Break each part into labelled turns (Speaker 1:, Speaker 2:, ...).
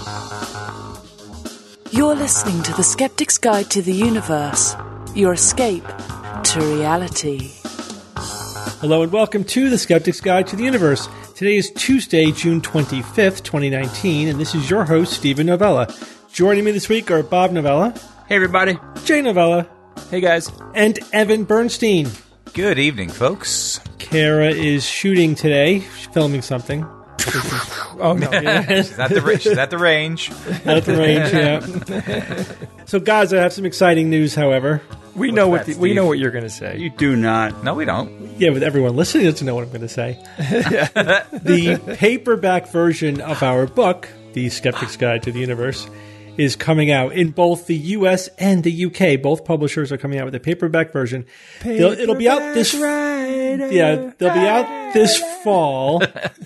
Speaker 1: You're listening to The Skeptic's Guide to the Universe, your escape to reality.
Speaker 2: Hello and welcome to The Skeptic's Guide to the Universe. Today is Tuesday, June 25th, 2019, and this is your host, Stephen Novella. Joining me this week are Bob Novella.
Speaker 3: Hey, everybody.
Speaker 2: Jay Novella.
Speaker 3: Hey, guys.
Speaker 2: And Evan Bernstein.
Speaker 4: Good evening, folks.
Speaker 2: Kara is shooting today. She's filming something.
Speaker 3: Oh, no.
Speaker 4: She's at the range.
Speaker 2: At the range, yeah. So, guys, I have some exciting news, however.
Speaker 3: We know what you're going to say.
Speaker 5: You do not.
Speaker 4: No, we don't.
Speaker 2: Yeah, with everyone listening doesn't know what I'm going to say. The paperback version of our book, The Skeptic's Guide to the Universe, is coming out in both the U.S. and the UK. Both publishers are coming out with a paperback version. It'll be out this. Yeah, they'll be out this fall.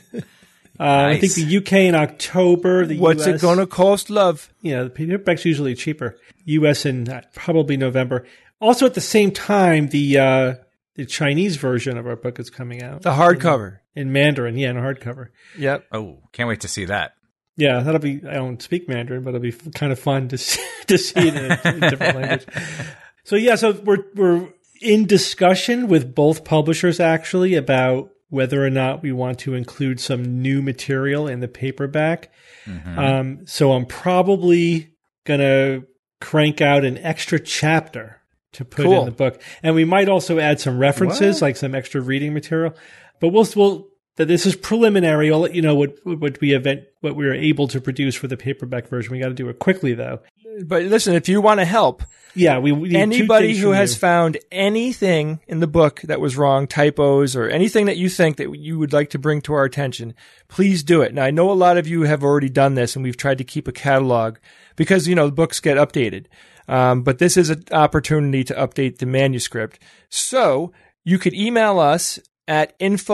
Speaker 4: Nice.
Speaker 2: I think the UK in October.
Speaker 3: What's
Speaker 2: US,
Speaker 3: it going to cost, love?
Speaker 2: Yeah, the paperback's usually cheaper. US in probably November. Also, at the same time, the Chinese version of our book is coming out.
Speaker 3: The hardcover.
Speaker 2: In Mandarin, yeah, in a hardcover.
Speaker 3: Yep.
Speaker 4: Oh, can't wait to see that.
Speaker 2: Yeah, that'll be. I don't speak Mandarin, but it'll be kind of fun to see it in a different language. So yeah, so we're in discussion with both publishers actually about whether or not we want to include some new material in the paperback. Mm-hmm. So I'm probably gonna crank out an extra chapter to put in the book, and we might also add some references, like some extra reading material. But we'll. This is preliminary. I'll let you know what we were able to produce for the paperback version. We got to do it quickly, though.
Speaker 3: But listen, if you want to help,
Speaker 2: we need
Speaker 3: anybody who has found anything in the book that was wrong, typos, or anything that you think that you would like to bring to our attention, please do it. Now, I know a lot of you have already done this, and we've tried to keep a catalog because the books get updated. But this is an opportunity to update the manuscript. So you could email us at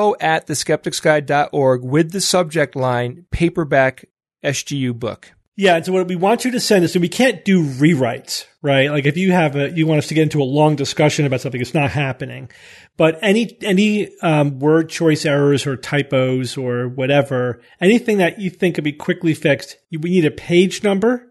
Speaker 3: info@theskepticsguide.org with the subject line paperback SGU book.
Speaker 2: Yeah, and so what we want you to send us, and we can't do rewrites, right? Like if you want us to get into a long discussion about something, it's not happening. But any word choice errors or typos or whatever, anything that you think could be quickly fixed, we need a page number,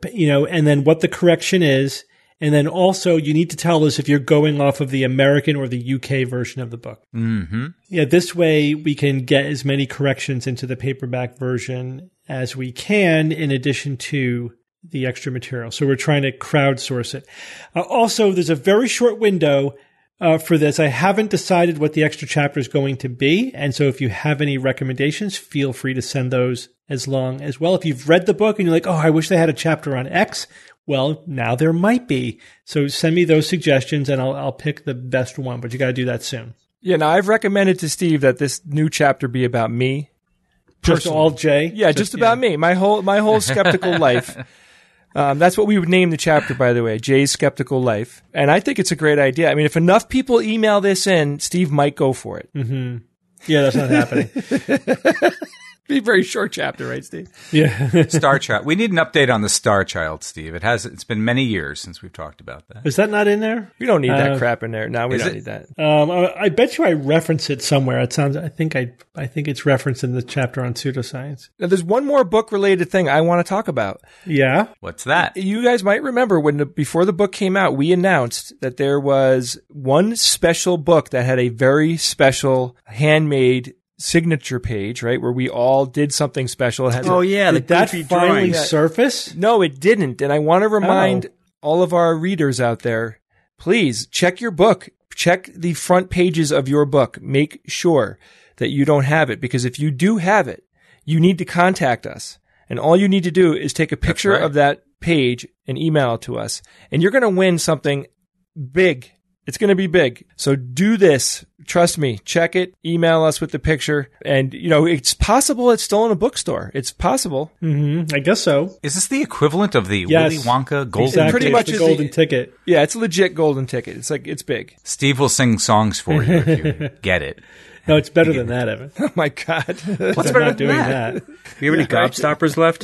Speaker 2: and then what the correction is. And then also, you need to tell us if you're going off of the American or the UK version of the book.
Speaker 4: Mm-hmm.
Speaker 2: Yeah, this way we can get as many corrections into the paperback version as we can, in addition to the extra material. So we're trying to crowdsource it. Also, there's a very short window for this. I haven't decided what the extra chapter is going to be. And so if you have any recommendations, feel free to send those as long as well. If you've read the book and you're like, oh, I wish they had a chapter on X, well, now there might be. So send me those suggestions and I'll pick the best one, but you got to do that soon.
Speaker 3: Yeah, now I've recommended to Steve that this new chapter be about me.
Speaker 2: Just all Jay?
Speaker 3: Yeah, just about me. My whole skeptical life. That's what we would name the chapter, by the way, Jay's Skeptical Life. And I think it's a great idea. I mean, if enough people email this in, Steve might go for it.
Speaker 2: Mm-hmm. Yeah, that's not happening.
Speaker 3: Be a very short chapter, right, Steve?
Speaker 2: Yeah.
Speaker 4: Star Child. We need an update on the Star Child, Steve. It's been many years since we've talked about that.
Speaker 2: Is that not in there?
Speaker 3: We don't need that crap in there. No, we don't need that.
Speaker 2: I bet you I reference it somewhere. It sounds. I think it's referenced in the chapter on pseudoscience.
Speaker 3: Now, there's one more book-related thing I want to talk about.
Speaker 2: Yeah.
Speaker 4: What's that?
Speaker 3: You guys might remember before the book came out, we announced that there was one special book that had a very special handmade signature page, right, where we all did something special.
Speaker 2: Did that finally surface?
Speaker 3: No, it didn't. And I want to remind all of our readers out there, please check your book. Check the front pages of your book. Make sure that you don't have it, because if you do have it, you need to contact us. And all you need to do is take a picture of that page and email it to us. And you're going to win something big. It's going to be big. So do this. Trust me. Check it. Email us with the picture. And, it's possible it's still in a bookstore. It's possible.
Speaker 2: Mm-hmm. I guess so.
Speaker 4: Is this the equivalent of the Willy Wonka golden ticket?
Speaker 2: Pretty much the golden ticket.
Speaker 3: Yeah, it's a legit golden ticket. It's big.
Speaker 4: Steve will sing songs for you if you get it.
Speaker 2: No, it's better than that, Evan.
Speaker 3: Oh my God.
Speaker 4: What's
Speaker 2: I'm
Speaker 4: better
Speaker 2: not
Speaker 4: than
Speaker 2: doing
Speaker 4: that?
Speaker 2: that.
Speaker 5: Do you have any gobstoppers left?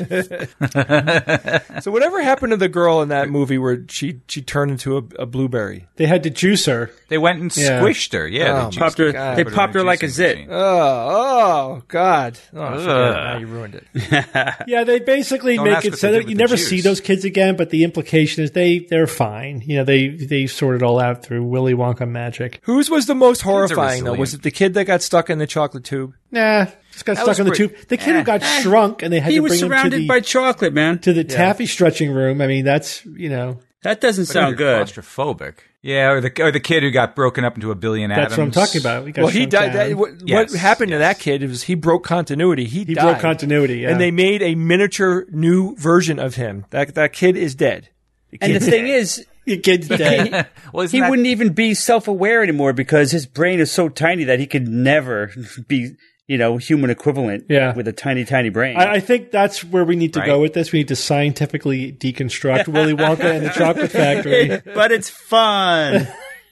Speaker 3: So whatever happened to the girl in that movie where she turned into a blueberry?
Speaker 2: They had to juice her.
Speaker 4: They went and
Speaker 2: Yeah.
Speaker 4: squished her. Yeah,
Speaker 3: Oh,
Speaker 4: they
Speaker 5: Popped
Speaker 4: juiced
Speaker 5: her,
Speaker 3: God.
Speaker 5: they
Speaker 4: Put
Speaker 5: popped
Speaker 4: in
Speaker 5: her
Speaker 4: a
Speaker 5: like a
Speaker 4: juicing
Speaker 5: zit.
Speaker 4: machine.
Speaker 3: Oh God. Oh, forget it. Now you ruined it.
Speaker 2: Yeah, they basically
Speaker 4: Don't
Speaker 2: make
Speaker 4: ask
Speaker 2: it
Speaker 4: what
Speaker 2: so
Speaker 4: they did
Speaker 2: that
Speaker 4: with
Speaker 2: you
Speaker 4: the
Speaker 2: never
Speaker 4: juice.
Speaker 2: see those kids again, but the implication is they're fine. You know, they sort it all out through Willy Wonka magic.
Speaker 3: Whose was the most horrifying though?
Speaker 4: resilient.
Speaker 3: Was it the kid that got stuck in the chocolate tube?
Speaker 2: Nah, just got stuck
Speaker 4: was
Speaker 2: in the
Speaker 4: pretty-
Speaker 2: tube. The kid who got shrunk and they had
Speaker 5: He
Speaker 2: to
Speaker 5: was
Speaker 2: bring him to
Speaker 5: surrounded by
Speaker 2: the,
Speaker 5: chocolate, man.
Speaker 2: to the taffy stretching room. I mean, that's,
Speaker 5: That doesn't
Speaker 4: But
Speaker 5: sound
Speaker 4: you're
Speaker 5: good.
Speaker 4: Claustrophobic. Yeah, or the kid who got broken up into a billion atoms.
Speaker 2: that's what I'm talking about. Got
Speaker 3: Well, he
Speaker 2: shrunk
Speaker 3: died.
Speaker 2: down.
Speaker 3: What
Speaker 4: Yes,
Speaker 3: happened to
Speaker 4: yes.
Speaker 3: that kid was he broke continuity. He
Speaker 2: He
Speaker 3: died.
Speaker 2: broke continuity, yeah.
Speaker 3: and they made a miniature new version of him. That kid is dead.
Speaker 5: And the thing is,
Speaker 2: the kid's dead.
Speaker 4: Well, isn't
Speaker 5: he
Speaker 4: that-
Speaker 5: wouldn't even be self-aware anymore because his brain is so tiny that he could never be, human equivalent
Speaker 2: Yeah.
Speaker 5: with a tiny, tiny brain.
Speaker 2: I think that's where we need to
Speaker 4: Right.
Speaker 2: go with this. We need to scientifically deconstruct Willy Wonka and the Chocolate Factory.
Speaker 5: But it's fun.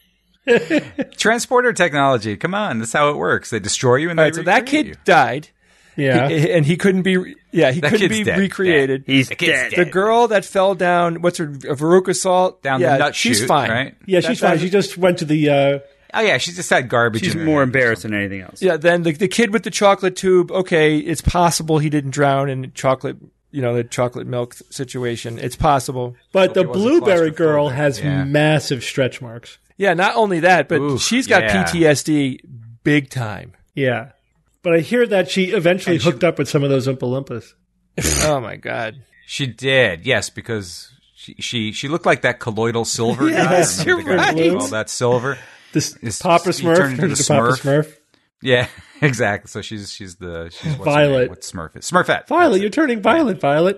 Speaker 4: transporter technology? Come on, that's how it works. They destroy you and
Speaker 3: All
Speaker 4: they
Speaker 3: right, so that
Speaker 4: recreate
Speaker 3: kid
Speaker 4: you.
Speaker 3: died,
Speaker 2: Yeah.
Speaker 3: and he couldn't be. Yeah, he
Speaker 4: That
Speaker 3: couldn't
Speaker 4: kid's
Speaker 3: be
Speaker 4: dead.
Speaker 3: recreated.
Speaker 5: He's
Speaker 4: The kid's
Speaker 5: dead.
Speaker 3: The girl that fell down, what's her, Veruca Salt?
Speaker 4: Down
Speaker 3: yeah,
Speaker 4: the nut
Speaker 3: she's
Speaker 4: chute,
Speaker 3: fine.
Speaker 4: right?
Speaker 2: Yeah, she's fine. She just went to the
Speaker 4: Oh yeah, she just had garbage.
Speaker 5: She's
Speaker 4: in her
Speaker 5: more
Speaker 4: head.
Speaker 5: embarrassed than anything else.
Speaker 3: Yeah, then the kid with the chocolate tube, okay, it's possible he didn't drown in chocolate, the chocolate milk situation. It's possible.
Speaker 2: but the
Speaker 4: he wasn't
Speaker 2: blueberry girl
Speaker 4: claustrophobic.
Speaker 2: has
Speaker 4: Yeah.
Speaker 2: massive stretch marks.
Speaker 3: Yeah, not only that, but
Speaker 4: Oof,
Speaker 3: she's got
Speaker 4: yeah.
Speaker 3: PTSD big time.
Speaker 2: Yeah. But I hear that she eventually
Speaker 4: And she-
Speaker 2: hooked up with some of those Oompa Loompas.
Speaker 3: Oh my God.
Speaker 4: She did, yes, because she looked like that colloidal silver
Speaker 2: Yes,
Speaker 4: guy.
Speaker 2: you're
Speaker 4: Remember the guy
Speaker 2: right.
Speaker 4: with all that silver.
Speaker 2: This
Speaker 4: Is-
Speaker 2: Papa
Speaker 4: he
Speaker 2: Smurf
Speaker 4: turned into
Speaker 2: turned
Speaker 4: the
Speaker 2: into Papa
Speaker 4: Smurf.
Speaker 2: Smurf.
Speaker 4: Yeah, exactly. So she's what's her
Speaker 2: Violet.
Speaker 4: name? What Smurf is? Smurfette.
Speaker 2: Violet, you're turning violet, Violet.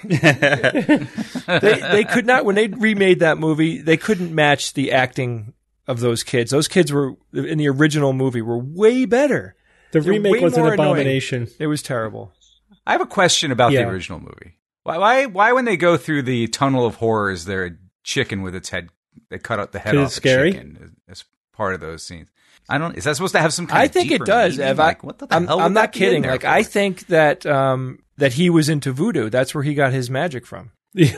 Speaker 3: They could not, when they remade that movie, they couldn't match the acting of those kids. Those kids were, in the original movie, were way better.
Speaker 2: The
Speaker 3: They're
Speaker 2: remake
Speaker 3: way
Speaker 2: was an
Speaker 3: more annoying.
Speaker 2: abomination.
Speaker 3: It was terrible.
Speaker 4: I have a question about
Speaker 2: Yeah.
Speaker 4: the original movie. Why when they go through the tunnel of horror is there a chicken with its head? They cut out the head
Speaker 2: Is it
Speaker 4: off the
Speaker 2: scary?
Speaker 4: chicken as part of those scenes. I don't. Is that supposed to have some kind
Speaker 3: I
Speaker 4: of
Speaker 3: think it
Speaker 4: deeper
Speaker 3: does,
Speaker 4: meaning?
Speaker 3: Ev.
Speaker 4: Like, what the
Speaker 3: I'm
Speaker 4: hell? would
Speaker 3: not
Speaker 4: that be in
Speaker 3: kidding.
Speaker 4: there
Speaker 3: Like,
Speaker 4: for?
Speaker 3: I think that that he was into voodoo. That's where he got his magic from.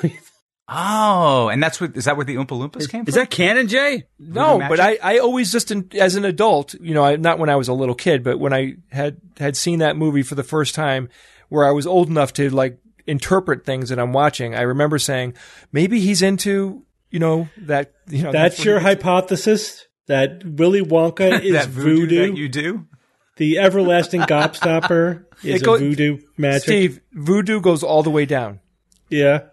Speaker 4: Oh, and is that where the Oompa Loompas came
Speaker 5: Is
Speaker 4: from?
Speaker 5: that canon, Jay?
Speaker 3: No,
Speaker 4: Voodoo
Speaker 3: but I always just, as an adult, not when I was a little kid, but when I had seen that movie for the first time, where I was old enough to like interpret things that I'm watching, I remember saying, maybe he's into, that.
Speaker 2: That's
Speaker 3: what
Speaker 2: your
Speaker 3: he-
Speaker 2: hypothesis? That Willy Wonka is
Speaker 4: that
Speaker 2: voodoo?
Speaker 4: that you do?
Speaker 2: The everlasting gobstopper is
Speaker 3: It go-
Speaker 2: a voodoo magic?
Speaker 3: Steve, voodoo goes all the way down.
Speaker 2: Yeah.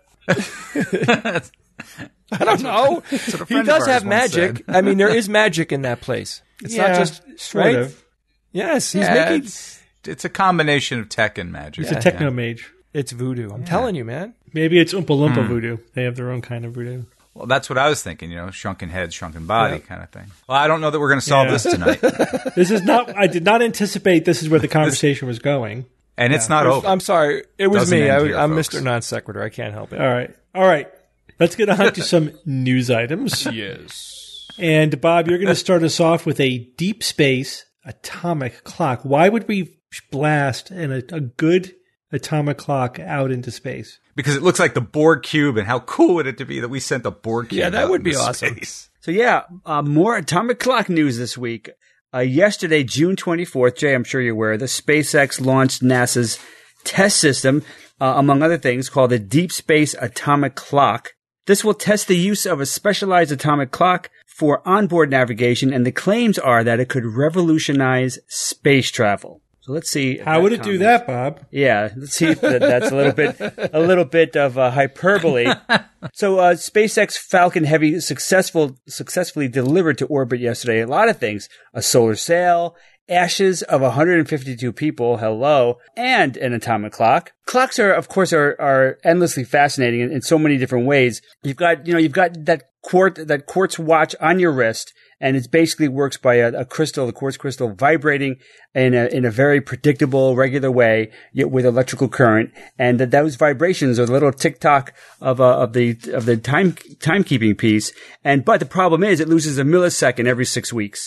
Speaker 3: I don't know.
Speaker 4: what a
Speaker 3: He
Speaker 4: friend of
Speaker 3: does
Speaker 4: ours
Speaker 3: have
Speaker 4: once
Speaker 3: magic.
Speaker 4: said.
Speaker 3: I mean, there is magic in that place. It's not just
Speaker 2: sort
Speaker 3: right?
Speaker 2: of.
Speaker 3: Yes, he's
Speaker 4: Yeah,
Speaker 3: making.
Speaker 4: it's a combination of tech and magic.
Speaker 2: He's a techno mage.
Speaker 3: It's voodoo. I'm telling you, man.
Speaker 2: Maybe it's Oompa Loompa voodoo. They have their own kind of voodoo.
Speaker 4: Well, that's what I was thinking. Shrunken head, shrunken body kind of thing. Well, I don't know that we're going to solve
Speaker 2: Yeah.
Speaker 4: this tonight,
Speaker 2: This is not. I did not anticipate this is where the conversation was going.
Speaker 4: and it's not over.
Speaker 3: I'm sorry. It was
Speaker 4: Doesn't
Speaker 3: me.
Speaker 4: end here,
Speaker 3: I'm
Speaker 4: folks.
Speaker 3: Mr. Non Sequitur. I can't help it.
Speaker 2: All right. Let's get on to some news items.
Speaker 3: Yes.
Speaker 2: And Bob, you're going to start us off with a deep space atomic clock. Why would we blast a good atomic clock out into space?
Speaker 4: Because it looks like the Borg cube, and how cool would it to be that we sent the Borg cube?
Speaker 3: Yeah, that
Speaker 4: out
Speaker 3: would be
Speaker 4: into
Speaker 3: awesome.
Speaker 4: space?
Speaker 5: So yeah, more atomic clock news this week. Yesterday, June 24th, Jay, I'm sure you're aware, the SpaceX launched NASA's test system, among other things, called the Deep Space Atomic Clock. This will test the use of a specialized atomic clock for onboard navigation, and the claims are that it could revolutionize space travel. So let's see. if
Speaker 2: How would it do
Speaker 5: comment-
Speaker 2: that, Bob?
Speaker 5: Yeah, let's see if that's a little bit of hyperbole. So, SpaceX Falcon Heavy successfully delivered to orbit yesterday a lot of things: a solar sail, ashes of 152 people, hello, and an atomic clock. Clocks are endlessly fascinating in so many different ways. You've got that quartz watch on your wrist, and it basically works by a crystal, the quartz crystal, vibrating in a very predictable, regular way, yet with electrical current, and those vibrations are the little tick-tock of the timekeeping piece. But the problem is, it loses a millisecond every 6 weeks,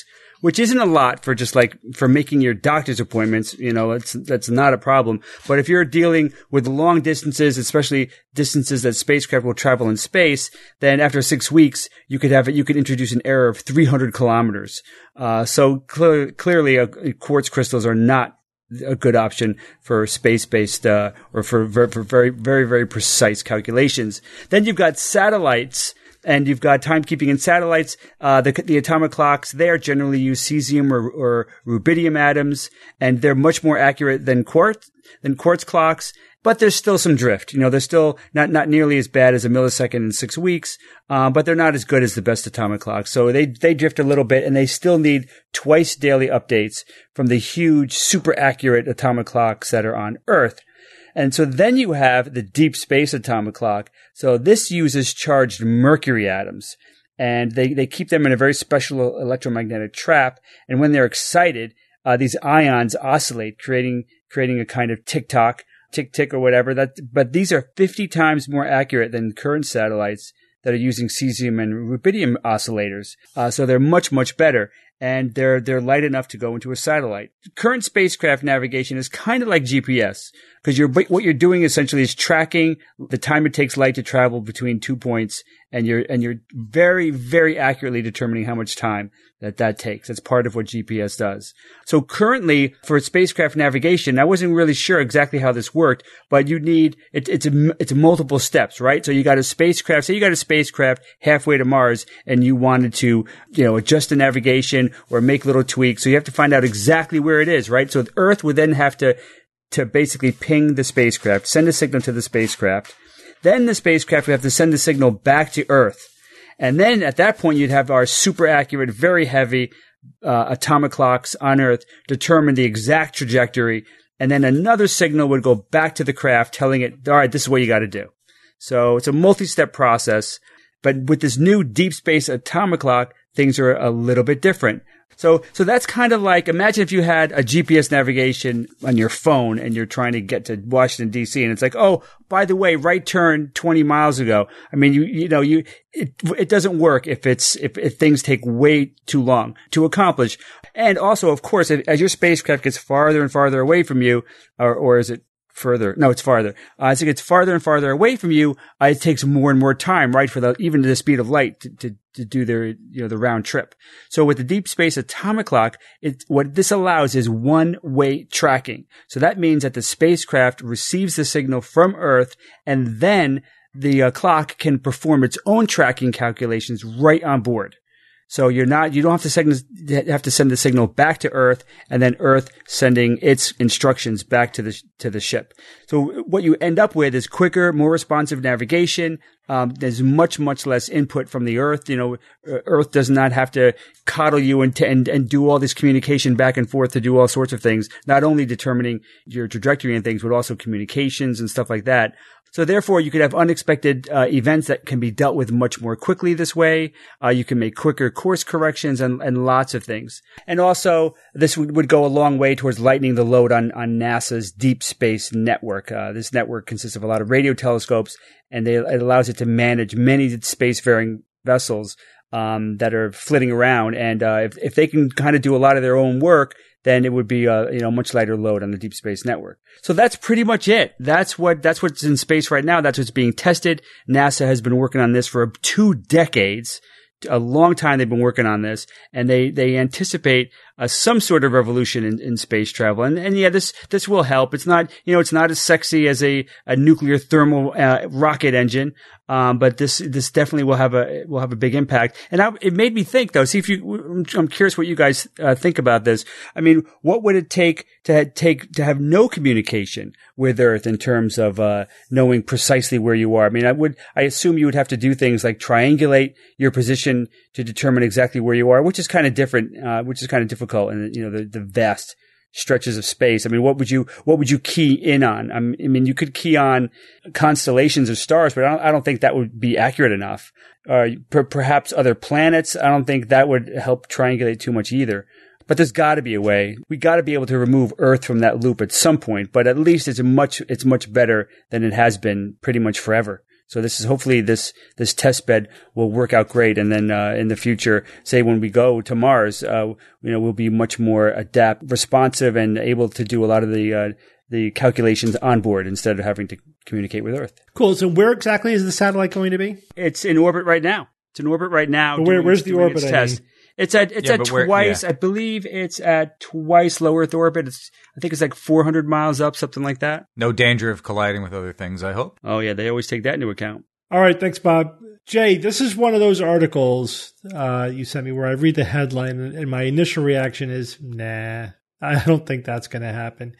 Speaker 5: which isn't a lot for just like for making your doctor's appointments. That's not a problem. But if you're dealing with long distances, especially distances that spacecraft will travel in space, then after 6 weeks, you could introduce an error of 300 kilometers. So clearly, quartz crystals are not a good option for space-based or for very, very, very precise calculations. Then you've got satellites, and you've got timekeeping in satellites. The atomic clocks there generally use cesium or rubidium atoms, and they're much more accurate than quartz clocks. But there's still some drift. They're still not nearly as bad as a millisecond in 6 weeks, but they're not as good as the best atomic clocks. So they drift a little bit, and they still need twice daily updates from the huge, super accurate atomic clocks that are on Earth. And so then you have the deep space atomic clock. So this uses charged mercury atoms, and they keep them in a very special electromagnetic trap. And when they're excited, these ions oscillate, creating a kind of tick or whatever. But these are 50 times more accurate than current satellites that are using cesium and rubidium oscillators. So they're much, much better. And they're light enough to go into a satellite. Current spacecraft navigation is kind of like GPS, because what you're doing essentially is tracking the time it takes light to travel between 2 points, and you're very, very accurately determining how much time that takes. That's part of what GPS does. So currently, for spacecraft navigation, I wasn't really sure exactly how this worked, but you need it's multiple steps, right? So you got a spacecraft. Say you got a spacecraft halfway to Mars, and you wanted to adjust the navigation or make little tweaks. So you have to find out exactly where it is, right? So the Earth would then have to basically ping the spacecraft, send a signal to the spacecraft. Then the spacecraft would have to send the signal back to Earth. And then at that point, you'd have our super accurate, very heavy atomic clocks on Earth determine the exact trajectory. And then another signal would go back to the craft telling it, all right, this is what you got to do. So it's a multi-step process. But with this new deep space atomic clock, things are a little bit different. So that's kind of like, imagine if you had a GPS navigation on your phone and you're trying to get to Washington, D.C. and it's like, oh, by the way, right turn 20 miles ago. I mean, it doesn't work if things take way too long to accomplish. And also, of course, as your spacecraft gets farther and farther away from you, or is it further? No, it's farther. As it gets farther and farther away from you, it takes more and more time, right, for even the speed of light to do the round trip. So with the deep space atomic clock, what this allows is one-way tracking. So that means that the spacecraft receives the signal from Earth, and then the clock can perform its own tracking calculations right on board. So you don't have to send the signal back to Earth, and then Earth sending its instructions back to the ship. So what you end up with is quicker, more responsive navigation. There's much, much less input from the Earth. Earth does not have to coddle you and do all this communication back and forth to do all sorts of things, not only determining your trajectory and things, but also communications and stuff like that. So therefore, you could have unexpected events that can be dealt with much more quickly this way. You can make quicker course corrections and lots of things. And also, this would go a long way towards lightening the load on NASA's deep space network. This network consists of a lot of radio telescopes, and it allows it to manage many spacefaring vessels that are flitting around. And if they can kind of do a lot of their own work, then it would be a much lighter load on the deep space network. So that's pretty much it. That's what's in space right now. That's what's being tested. NASA has been working on this for 2 decades. A long time they've been working on this, and they anticipate some sort of revolution in space travel. And yeah, this will help. It's not as sexy as a nuclear thermal rocket engine, but this definitely will have a big impact. And it made me think, though. I'm curious what you guys think about this. I mean, what would it take to have no communication with Earth in terms of knowing precisely where you are? I mean, I assume you would have to do things like triangulate your position to determine exactly where you are, which is kind of different, which is kind of difficult in the vast stretches of space. I mean, what would you key in on? I mean, you could key on constellations of stars, but I don't think that would be accurate enough. Perhaps other planets. I don't think that would help triangulate too much either. But there's got to be a way. We got to be able to remove Earth from that loop at some point. But at least it's much better than it has been pretty much forever. So this is hopefully this test bed will work out great. And then, in the future, say when we go to Mars, we'll be much more responsive and able to do a lot of the calculations on board instead of having to communicate with Earth.
Speaker 2: Cool. So where exactly is the satellite going to be?
Speaker 5: It's in orbit right now.
Speaker 2: Where's the orbit?
Speaker 5: Test. It's at twice. I believe it's at twice low Earth orbit. I think it's like 400 miles up, something like that.
Speaker 4: No danger of colliding with other things, I hope.
Speaker 5: Oh yeah, they always take that into account.
Speaker 2: All right, thanks, Bob. Jay, this is one of those articles you sent me where I read the headline and my initial reaction is, nah, I don't think that's going to happen.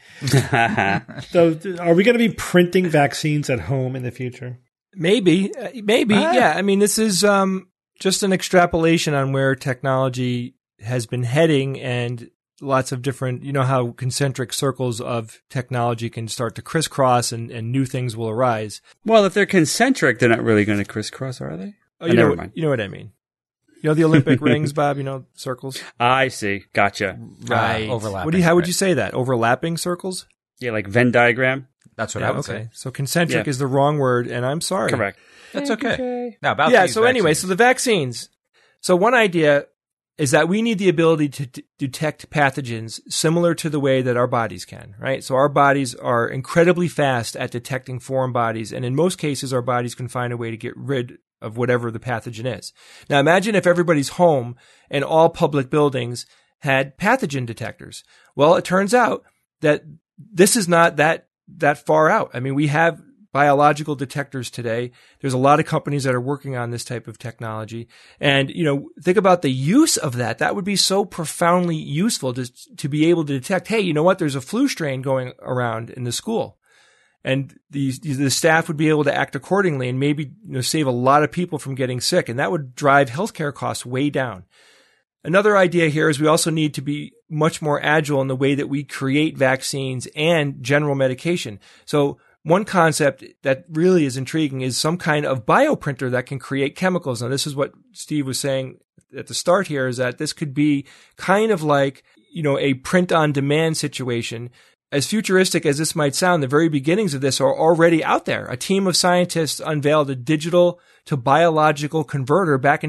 Speaker 2: So, are we going to be printing vaccines at home in the future?
Speaker 3: Maybe. Yeah. I mean, this is just an extrapolation on where technology has been heading, and lots of different, how concentric circles of technology can start to crisscross and new things will arise.
Speaker 5: Well, if they're concentric, they're not really going to crisscross, are they?
Speaker 3: Oh, never mind. You know what I mean. The Olympic rings, Bob, circles?
Speaker 5: I see. Gotcha.
Speaker 3: Right.
Speaker 4: Overlapping.
Speaker 3: How would you say that? Overlapping circles?
Speaker 5: Yeah, like Venn diagram.
Speaker 4: That's what I would say.
Speaker 3: So concentric is the wrong word, and I'm sorry.
Speaker 5: Correct.
Speaker 4: That's okay. Now, about
Speaker 3: so anyway, so the vaccines. So one idea is that we need the ability to detect pathogens similar to the way that our bodies can, right? So our bodies are incredibly fast at detecting foreign bodies, and in most cases, our bodies can find a way to get rid of whatever the pathogen is. Now imagine if everybody's home and all public buildings had pathogen detectors. Well, it turns out that this is not that far out. I mean, we have biological detectors today. There's a lot of companies that are working on this type of technology. And, think about the use of that. That would be so profoundly useful to be able to detect, hey, you know what? There's a flu strain going around in the school. And the staff would be able to act accordingly and maybe save a lot of people from getting sick. And that would drive healthcare costs way down. Another idea here is we also need to be much more agile in the way that we create vaccines and general medication. So one concept that really is intriguing is some kind of bioprinter that can create chemicals. Now, this is what Steve was saying at the start here, is that this could be kind of like, a print-on-demand situation. As futuristic as this might sound, the very beginnings of this are already out there. A team of scientists unveiled a digital to biological converter back in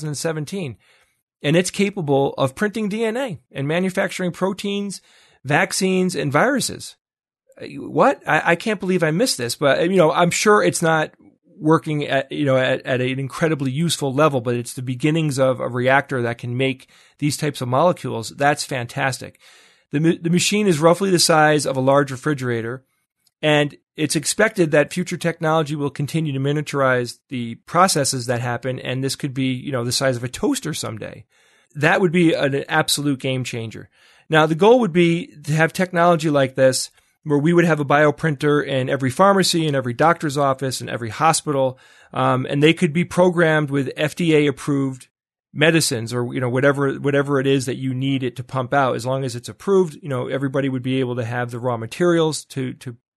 Speaker 3: 2017. And it's capable of printing DNA and manufacturing proteins, vaccines, and viruses. What? I can't believe I missed this, but I'm sure it's not working at an incredibly useful level, but it's the beginnings of a reactor that can make these types of molecules. That's fantastic. The machine is roughly the size of a large refrigerator, and it's expected that future technology will continue to miniaturize the processes that happen, and this could be, the size of a toaster someday. That would be an absolute game changer. Now, the goal would be to have technology like this where we would have a bioprinter in every pharmacy, in every doctor's office, in every hospital, and they could be programmed with FDA-approved medicines or whatever it is that you need it to pump out. As long as it's approved, everybody would be able to have the raw materials to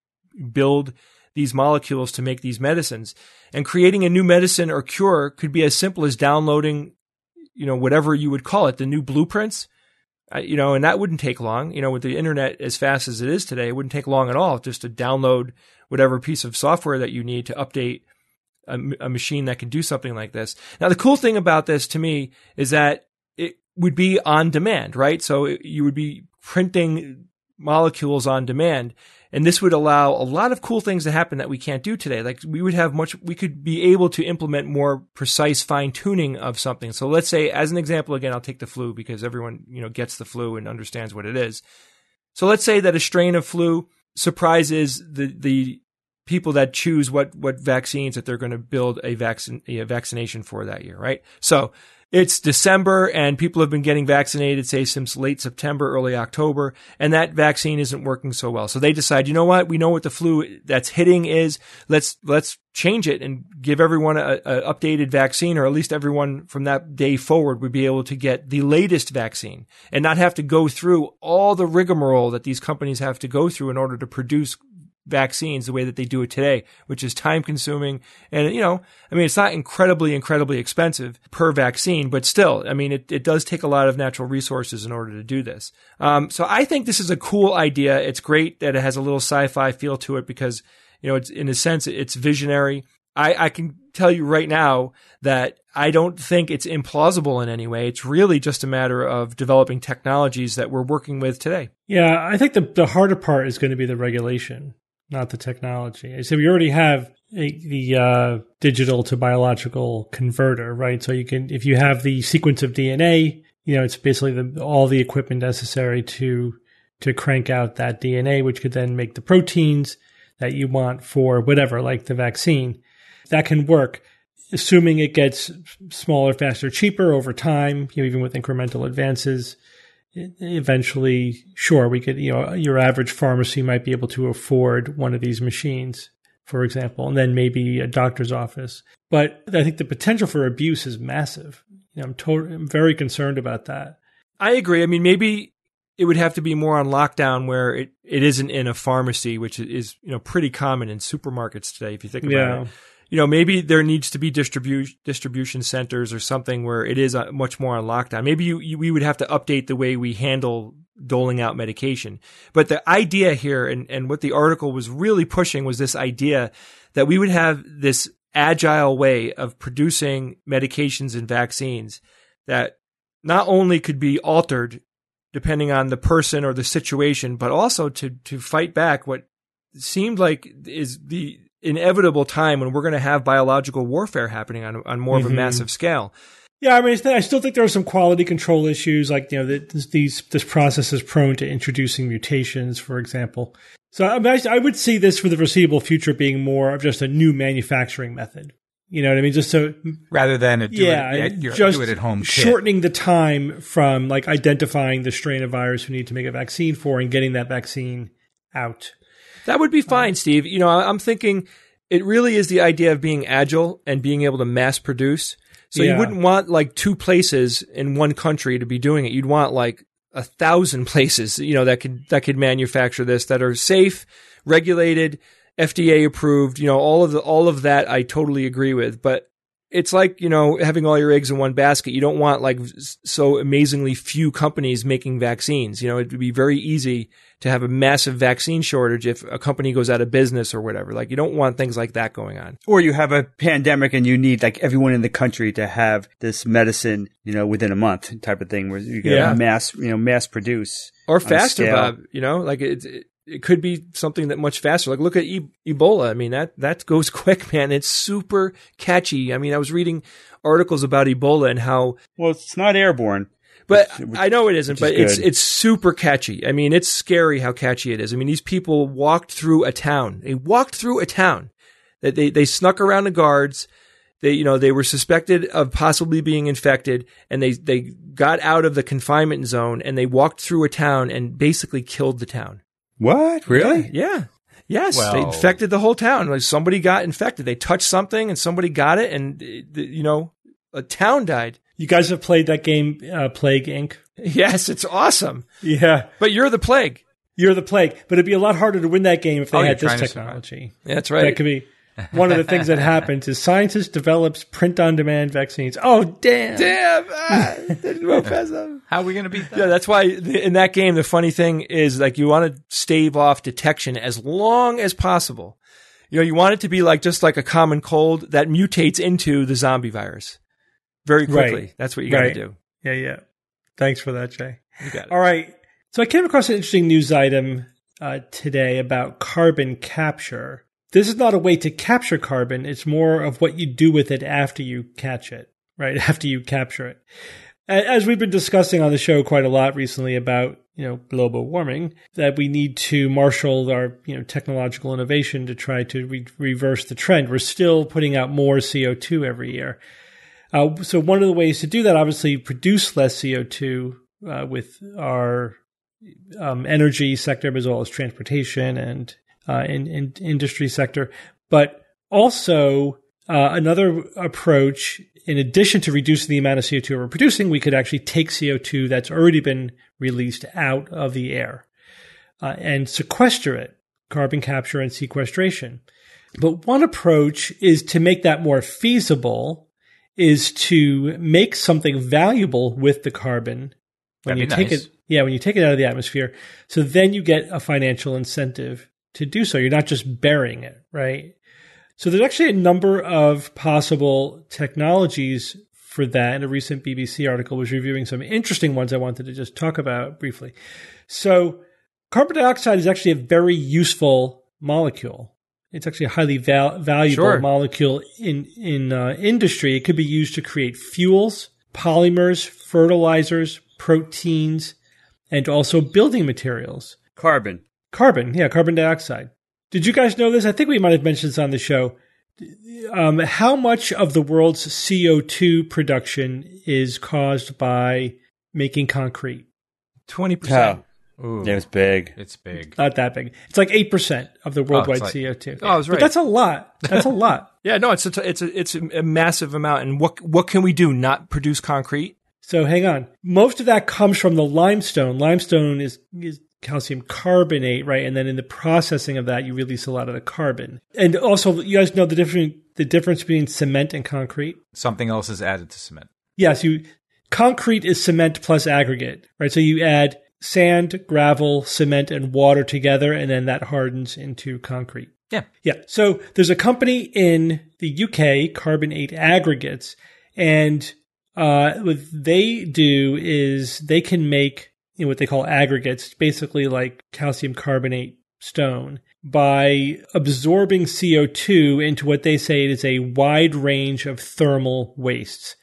Speaker 3: build these molecules to make these medicines. And creating a new medicine or cure could be as simple as downloading, whatever you would call it, the new blueprints. And that wouldn't take long. With the internet as fast as it is today, it wouldn't take long at all just to download whatever piece of software that you need to update a machine that can do something like this. Now, the cool thing about this to me is that it would be on demand, right? So you would be printing molecules on demand, and this would allow a lot of cool things to happen that we can't do today. Like we could be able to implement more precise fine tuning of something. So let's say, as an example, again, I'll take the flu because everyone, gets the flu and understands what it is. So let's say that a strain of flu surprises the people that choose what vaccines that they're going to build a vaccination for that year, right? So it's December and people have been getting vaccinated, say, since late September, early October, and that vaccine isn't working so well. So they decide, you know what? We know what the flu that's hitting is. Let's change it and give everyone a updated vaccine, or at least everyone from that day forward would be able to get the latest vaccine and not have to go through all the rigmarole that these companies have to go through in order to produce vaccines the way that they do it today, which is time consuming. And, it's not incredibly expensive per vaccine, but still, it does take a lot of natural resources in order to do this. So I think this is a cool idea. It's great that it has a little sci-fi feel to it because, it's in a sense, it's visionary. I can tell you right now that I don't think it's implausible in any way. It's really just a matter of developing technologies that we're working with today.
Speaker 2: Yeah, I think the harder part is going to be the regulation, not the technology. So we already have the digital to biological converter, right? So you can, if you have the sequence of DNA, it's basically all the equipment necessary to crank out that DNA, which could then make the proteins that you want for whatever, like the vaccine. That can work, assuming it gets smaller, faster, cheaper over time, even with incremental advances. Eventually, sure, we could, your average pharmacy might be able to afford one of these machines, for example, and then maybe a doctor's office. But I think the potential for abuse is massive. I'm very concerned about that.
Speaker 3: I agree. I mean, maybe it would have to be more on lockdown where it isn't in a pharmacy, which is, pretty common in supermarkets today, if you think about it. Maybe there needs to be distribution centers or something where it is much more on lockdown. Maybe we would have to update the way we handle doling out medication. But the idea here and what the article was really pushing was this idea that we would have this agile way of producing medications and vaccines that not only could be altered depending on the person or the situation, but also to fight back what seemed like is the inevitable time when we're going to have biological warfare happening on more of a massive scale.
Speaker 2: Yeah, I mean, I still think there are some quality control issues, like this process is prone to introducing mutations, for example. So I would see this for the foreseeable future being more of just a new manufacturing method. You know what I mean? Just so
Speaker 4: rather than do it at home,
Speaker 2: shortening the time from like identifying the strain of virus we need to make a vaccine for and getting that vaccine out.
Speaker 3: That would be fine, Steve. I'm thinking it really is the idea of being agile and being able to mass produce. So you wouldn't want like 2 places in one country to be doing it. You'd want like 1,000 places, that could manufacture this, that are safe, regulated, FDA approved, all of that I totally agree with. But it's like, having all your eggs in one basket. You don't want like so amazingly few companies making vaccines. It would be very easy to have a massive vaccine shortage if a company goes out of business or whatever. Like you don't want things like that going on.
Speaker 5: Or you have a pandemic and you need like everyone in the country to have this medicine, within a month type of thing where you can mass produce.
Speaker 3: Or faster, Bob, like it could be something that much faster. Like look at Ebola. I mean, that goes quick, man. It's super catchy. I mean, I was reading articles about Ebola and how...
Speaker 5: Well, it's not airborne.
Speaker 3: But I know it isn't, but it's super catchy. I mean, it's scary how catchy it is. I mean, these people walked through a town. They walked through a town. They snuck around the guards. They were suspected of possibly being infected, and they got out of the confinement zone and they walked through a town and basically killed the town.
Speaker 5: What? Really?
Speaker 3: Yeah. Yes.
Speaker 4: Well,
Speaker 3: they infected the whole town. Like somebody got infected. They touched something and somebody got it, and a town died.
Speaker 2: You guys have played that game, Plague Inc.?
Speaker 3: Yes, it's awesome.
Speaker 2: Yeah.
Speaker 3: But you're the plague.
Speaker 2: You're the plague. But it'd be a lot harder to win that game if they had this technology.
Speaker 3: Yeah, that's right.
Speaker 2: That could be one of the things that happens is scientists develops print-on-demand vaccines. Oh, damn.
Speaker 4: How are we going to beat that?
Speaker 3: Yeah, that's why in that game, the funny thing is like you want to stave off detection as long as possible. You want it to be like just like a common cold that mutates into the zombie virus very quickly. Right. That's what you got to do.
Speaker 2: Yeah. Thanks for that, Jay.
Speaker 3: You got it.
Speaker 2: All right. So I came across an interesting news item today about carbon capture. This is not a way to capture carbon. It's more of what you do with it after you catch it, right? After you capture it. As we've been discussing on the show quite a lot recently about, global warming, that we need to marshal our, technological innovation to try to reverse the trend. We're still putting out more CO2 every year. So one of the ways to do that, obviously, produce less CO2 with our energy sector as well as transportation and in industry sector. But also another approach, in addition to reducing the amount of CO2 we're producing, we could actually take CO2 that's already been released out of the air and sequester it, carbon capture and sequestration. But one approach is to make that more feasible is to make something valuable with the carbon when you take it. Yeah, when you take it out of the atmosphere. So then you get a financial incentive to do so. You're not just burying it, right? So there's actually a number of possible technologies for that. And a recent BBC article was reviewing some interesting ones I wanted to just talk about briefly. So carbon dioxide is actually a very useful molecule. It's actually a highly valuable molecule in industry. It could be used to create fuels, polymers, fertilizers, proteins, and also building materials.
Speaker 5: Carbon,
Speaker 2: carbon dioxide. Did you guys know this? I think we might have mentioned this on the show. How much of the world's CO2 production is caused by making concrete?
Speaker 3: 20%.
Speaker 4: Ooh,
Speaker 5: it was big.
Speaker 4: It's big.
Speaker 2: Not that big. It's like 8% of the worldwide CO2.
Speaker 3: Oh, I was right.
Speaker 2: But that's a lot. That's a lot.
Speaker 3: Yeah, no, it's a massive amount. And what can we do? Not produce concrete?
Speaker 2: So hang on. Most of that comes from the limestone. Limestone is calcium carbonate, right? And then in the processing of that, you release a lot of the carbon. And also, you guys know the difference between cement and concrete?
Speaker 4: Something else is added to cement.
Speaker 2: Yes, concrete is cement plus aggregate, right? So you add sand, gravel, cement, and water together, and then that hardens into concrete.
Speaker 4: Yeah.
Speaker 2: Yeah. So there's a company in the UK, Carbon 8 Aggregates, and what they do is they can make what they call aggregates, basically like calcium carbonate stone, by absorbing CO2 into what they say is a wide range of thermal wastes.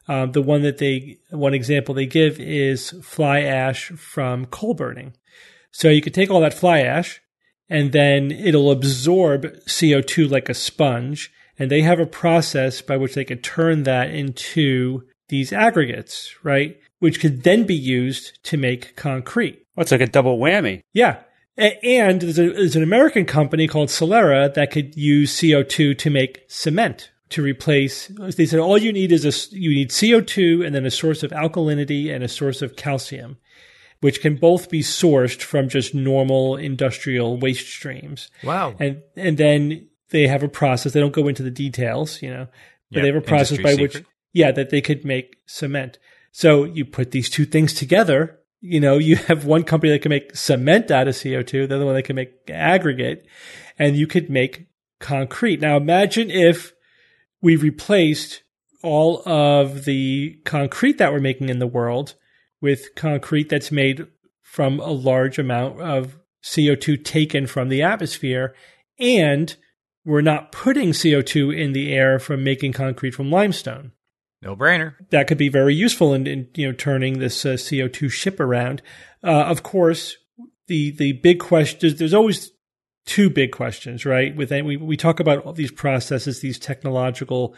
Speaker 2: One example they give is fly ash from coal burning. So you could take all that fly ash and then it'll absorb CO2 like a sponge. And they have a process by which they could turn that into these aggregates, right? Which could then be used to make concrete.
Speaker 5: Well, it's like a double whammy.
Speaker 2: Yeah. And there's an American company called Solera that could use CO2 to make cement, to replace. They said all you need is you need CO2 and then a source of alkalinity and a source of calcium, which can both be sourced from just normal industrial waste streams.
Speaker 3: Wow.
Speaker 2: And then they have a process. They don't go into the details, but they have a process by which, that they could make cement. So you put these two things together, you have one company that can make cement out of CO2, the other one that can make aggregate, and you could make concrete. Now imagine if we replaced all of the concrete that we're making in the world with concrete that's made from a large amount of CO2 taken from the atmosphere, and we're not putting CO2 in the air from making concrete from limestone.
Speaker 4: No brainer.
Speaker 2: That could be very useful in turning this CO2 ship around. Of course, the big question, there's always two big questions, right? We talk about all these processes, these technological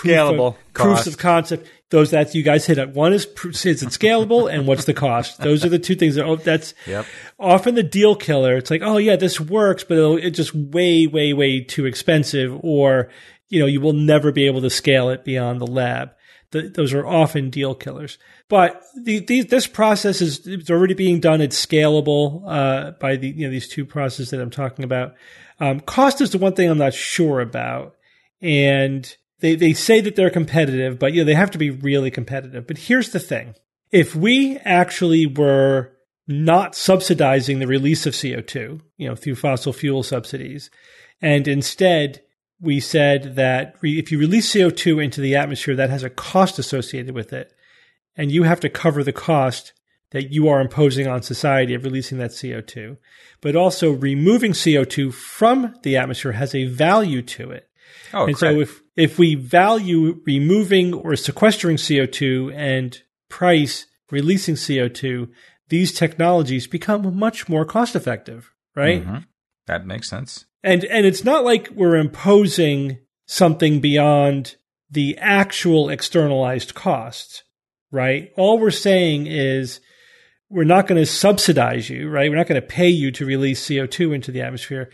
Speaker 2: proofs of concept. Those that you guys hit at. One is it scalable, and what's the cost? Those are the two things that's often the deal killer. It's like, oh yeah, this works, but it's just way, way, way too expensive, or you will never be able to scale it beyond the lab. Those are often deal killers. But this process it's already being done. It's scalable by these two processes that I'm talking about. Cost is the one thing I'm not sure about, and they say that they're competitive, but they have to be really competitive. But here's the thing: if we actually were not subsidizing the release of CO2, through fossil fuel subsidies, and instead we said that if you release CO2 into the atmosphere, that has a cost associated with it, and you have to cover the cost that you are imposing on society of releasing that CO2. But also removing CO2 from the atmosphere has a value to it.
Speaker 4: Oh,
Speaker 2: and
Speaker 4: correct.
Speaker 2: So if we value removing or sequestering CO2 and price releasing CO2, these technologies become much more cost effective, right?
Speaker 4: Mm-hmm. That makes sense.
Speaker 2: And it's not like we're imposing something beyond the actual externalized costs, right? All we're saying is we're not going to subsidize you, right? We're not going to pay you to release CO2 into the atmosphere.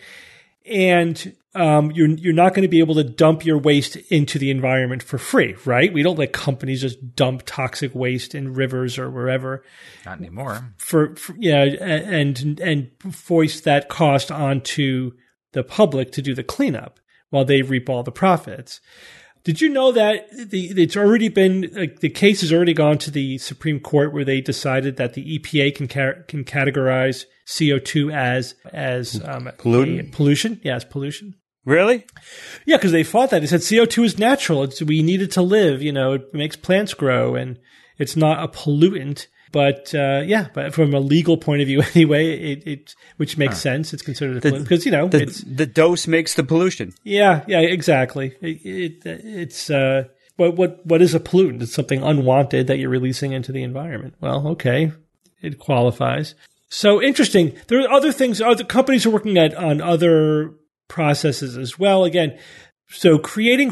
Speaker 2: And you're not going to be able to dump your waste into the environment for free, right? We don't let companies just dump toxic waste in rivers or wherever.
Speaker 4: Not anymore.
Speaker 2: And foist that cost onto the public to do the cleanup while they reap all the profits. Did you know that it's already been the case has already gone to the Supreme Court where they decided that the EPA can categorize CO2 as pollution? Pollution. Yes, pollution.
Speaker 5: Really?
Speaker 2: Yeah, because they fought that. They said CO2 is natural. We need it to live. It makes plants grow, and it's not a pollutant. But but from a legal point of view, anyway, it which makes sense. It's considered a pollutant because it's
Speaker 5: the dose makes the pollution.
Speaker 2: Yeah, exactly. It's what is a pollutant? It's something unwanted that you're releasing into the environment. Well, okay, it qualifies. So interesting. There are other things. Other companies are working on other processes as well. Again, so creating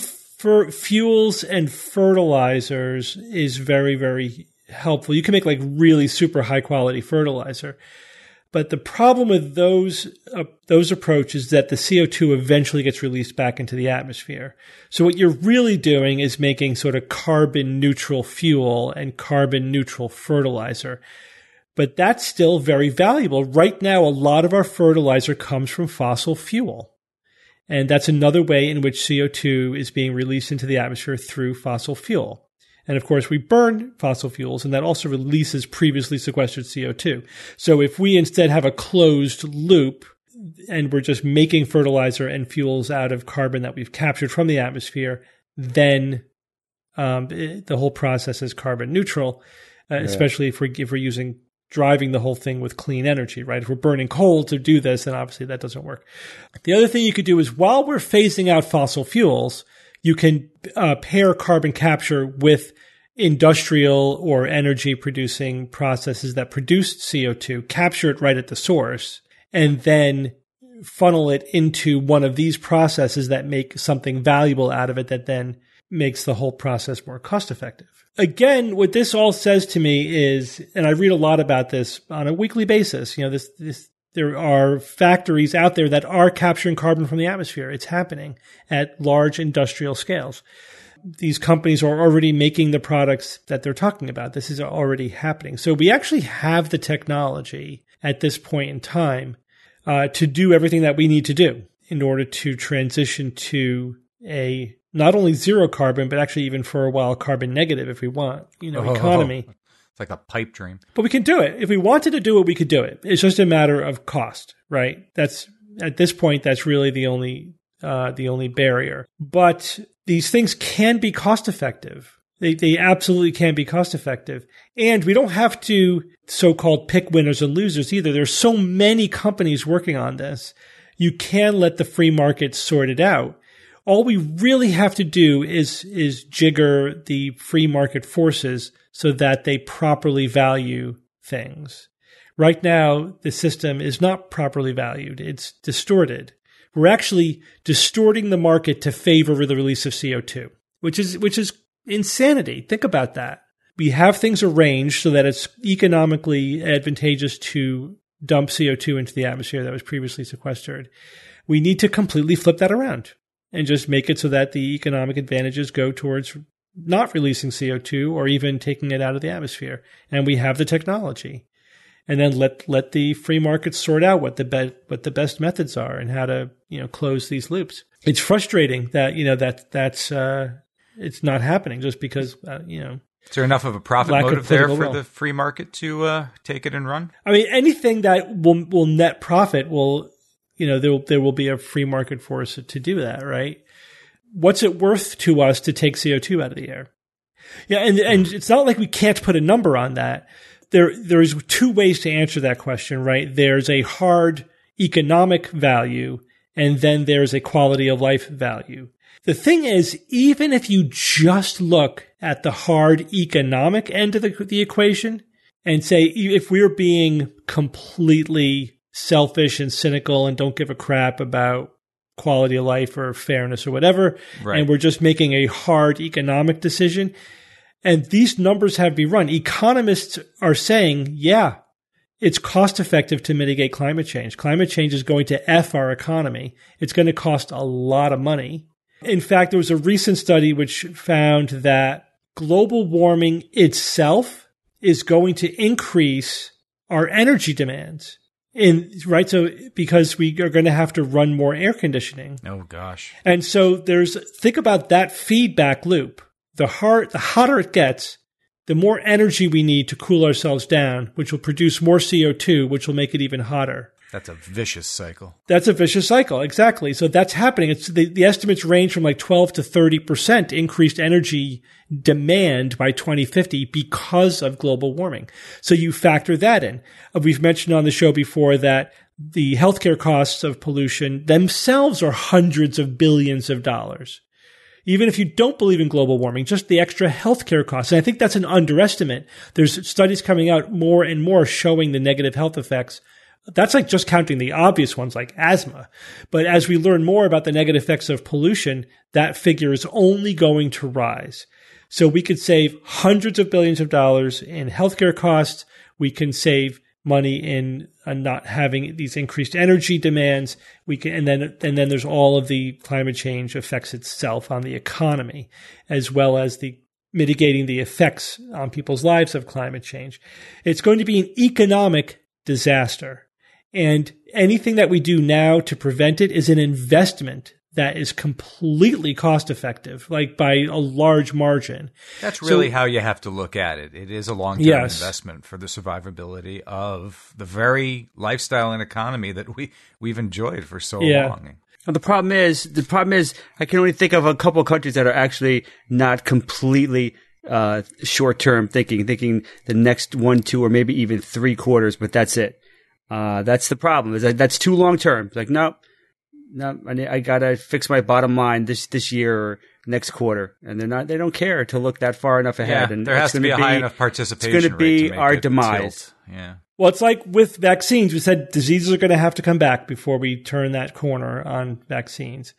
Speaker 2: fuels and fertilizers is very, very helpful. You can make like really super high quality fertilizer, but the problem with those approaches is that the CO2 eventually gets released back into the atmosphere. So what you're really doing is making sort of carbon neutral fuel and carbon neutral fertilizer. But that's still very valuable. Right now, a lot of our fertilizer comes from fossil fuel. And that's another way in which CO2 is being released into the atmosphere through fossil fuel. And of course, we burn fossil fuels, and that also releases previously sequestered CO2. So if we instead have a closed loop, and we're just making fertilizer and fuels out of carbon that we've captured from the atmosphere, then the whole process is carbon neutral, especially if we're driving the whole thing with clean energy, right? If we're burning coal to do this, then obviously that doesn't work. The other thing you could do is while we're phasing out fossil fuels, you can pair carbon capture with industrial or energy producing processes that produce CO2, capture it right at the source, and then funnel it into one of these processes that make something valuable out of it that then makes the whole process more cost effective. Again, what this all says to me is, and I read a lot about this on a weekly basis, there are factories out there that are capturing carbon from the atmosphere. It's happening at large industrial scales. These companies are already making the products that they're talking about. This is already happening. So we actually have the technology at this point in time to do everything that we need to do in order to transition to a not only zero carbon, but actually even for a while carbon negative if we want, economy.
Speaker 4: It's like a pipe dream.
Speaker 2: But we can do it. If we wanted to do it, we could do it. It's just a matter of cost, right? That's at this point, that's really the only barrier. But these things can be cost effective. They absolutely can be cost effective. And we don't have to so-called pick winners and losers either. There's so many companies working on this. You can let the free market sort it out. All we really have to do is jigger the free market forces so that they properly value things. Right now, the system is not properly valued. It's distorted. We're actually distorting the market to favor the release of CO2, which is insanity. Think about that. We have things arranged so that it's economically advantageous to dump CO2 into the atmosphere that was previously sequestered. We need to completely flip that around and just make it so that the economic advantages go towards not releasing CO2 or even taking it out of the atmosphere. And we have the technology. And then let the free market sort out what the best methods are and how to, close these loops. It's frustrating that, that's it's not happening just because,
Speaker 4: Is there enough of a profit motive there for the free market to take it and run?
Speaker 2: I mean, anything that will net profit will, there will be a free market for us to do that, right? What's it worth to us to take CO2 out of the air? Yeah, and it's not like we can't put a number on that. There's two ways to answer that question, right? There's a hard economic value, and then there's a quality of life value. The thing is, even if you just look at the hard economic end of the equation and say, if we're being completely selfish and cynical and don't give a crap about quality of life or fairness or whatever, right, and we're just making a hard economic decision, and these numbers have been run, economists are saying, yeah, it's cost effective to mitigate climate change. Climate change is going to F our economy. It's going to cost a lot of money. In fact, there was a recent study which found that global warming itself is going to increase our energy demands. So because we are going to have to run more air conditioning.
Speaker 4: Oh gosh.
Speaker 2: And so think about that feedback loop. The hotter it gets, the more energy we need to cool ourselves down, which will produce more CO2, which will make it even hotter.
Speaker 4: That's a vicious cycle.
Speaker 2: That's a vicious cycle. Exactly. So that's happening. It's the estimates range from like 12 to 30% increased energy demand by 2050 because of global warming. So you factor that in. We've mentioned on the show before that the healthcare costs of pollution themselves are hundreds of billions of dollars. Even if you don't believe in global warming, just the extra healthcare costs. And I think that's an underestimate. There's studies coming out more and more showing the negative health effects. That's like just counting the obvious ones like asthma. But as we learn more about the negative effects of pollution, that figure is only going to rise. So we could save hundreds of billions of dollars in healthcare costs. We can save money in not having these increased energy demands. We can, and then there's all of the climate change effects itself on the economy, as well as the mitigating the effects on people's lives of climate change. It's going to be an economic disaster. And anything that we do now to prevent it is an investment that is completely cost effective, like by a large margin.
Speaker 4: That's really how you have to look at it. It is a long-term investment for the survivability of the very lifestyle and economy that we've enjoyed for so long.
Speaker 5: Well, the problem is, I can only think of a couple of countries that are actually not completely short-term thinking the next 1, 2, or maybe even 3 quarters, but that's it. That's the problem. Is that's too long-term. It's like, no, I gotta fix my bottom line this year or next quarter, and they don't care to look that far enough ahead.
Speaker 4: Yeah,
Speaker 5: and
Speaker 4: there has to be a high enough participation.
Speaker 5: It's going to be our demise.
Speaker 4: Tilt. Yeah.
Speaker 2: Well, it's like with vaccines. We said diseases are going to have to come back before we turn that corner on vaccines.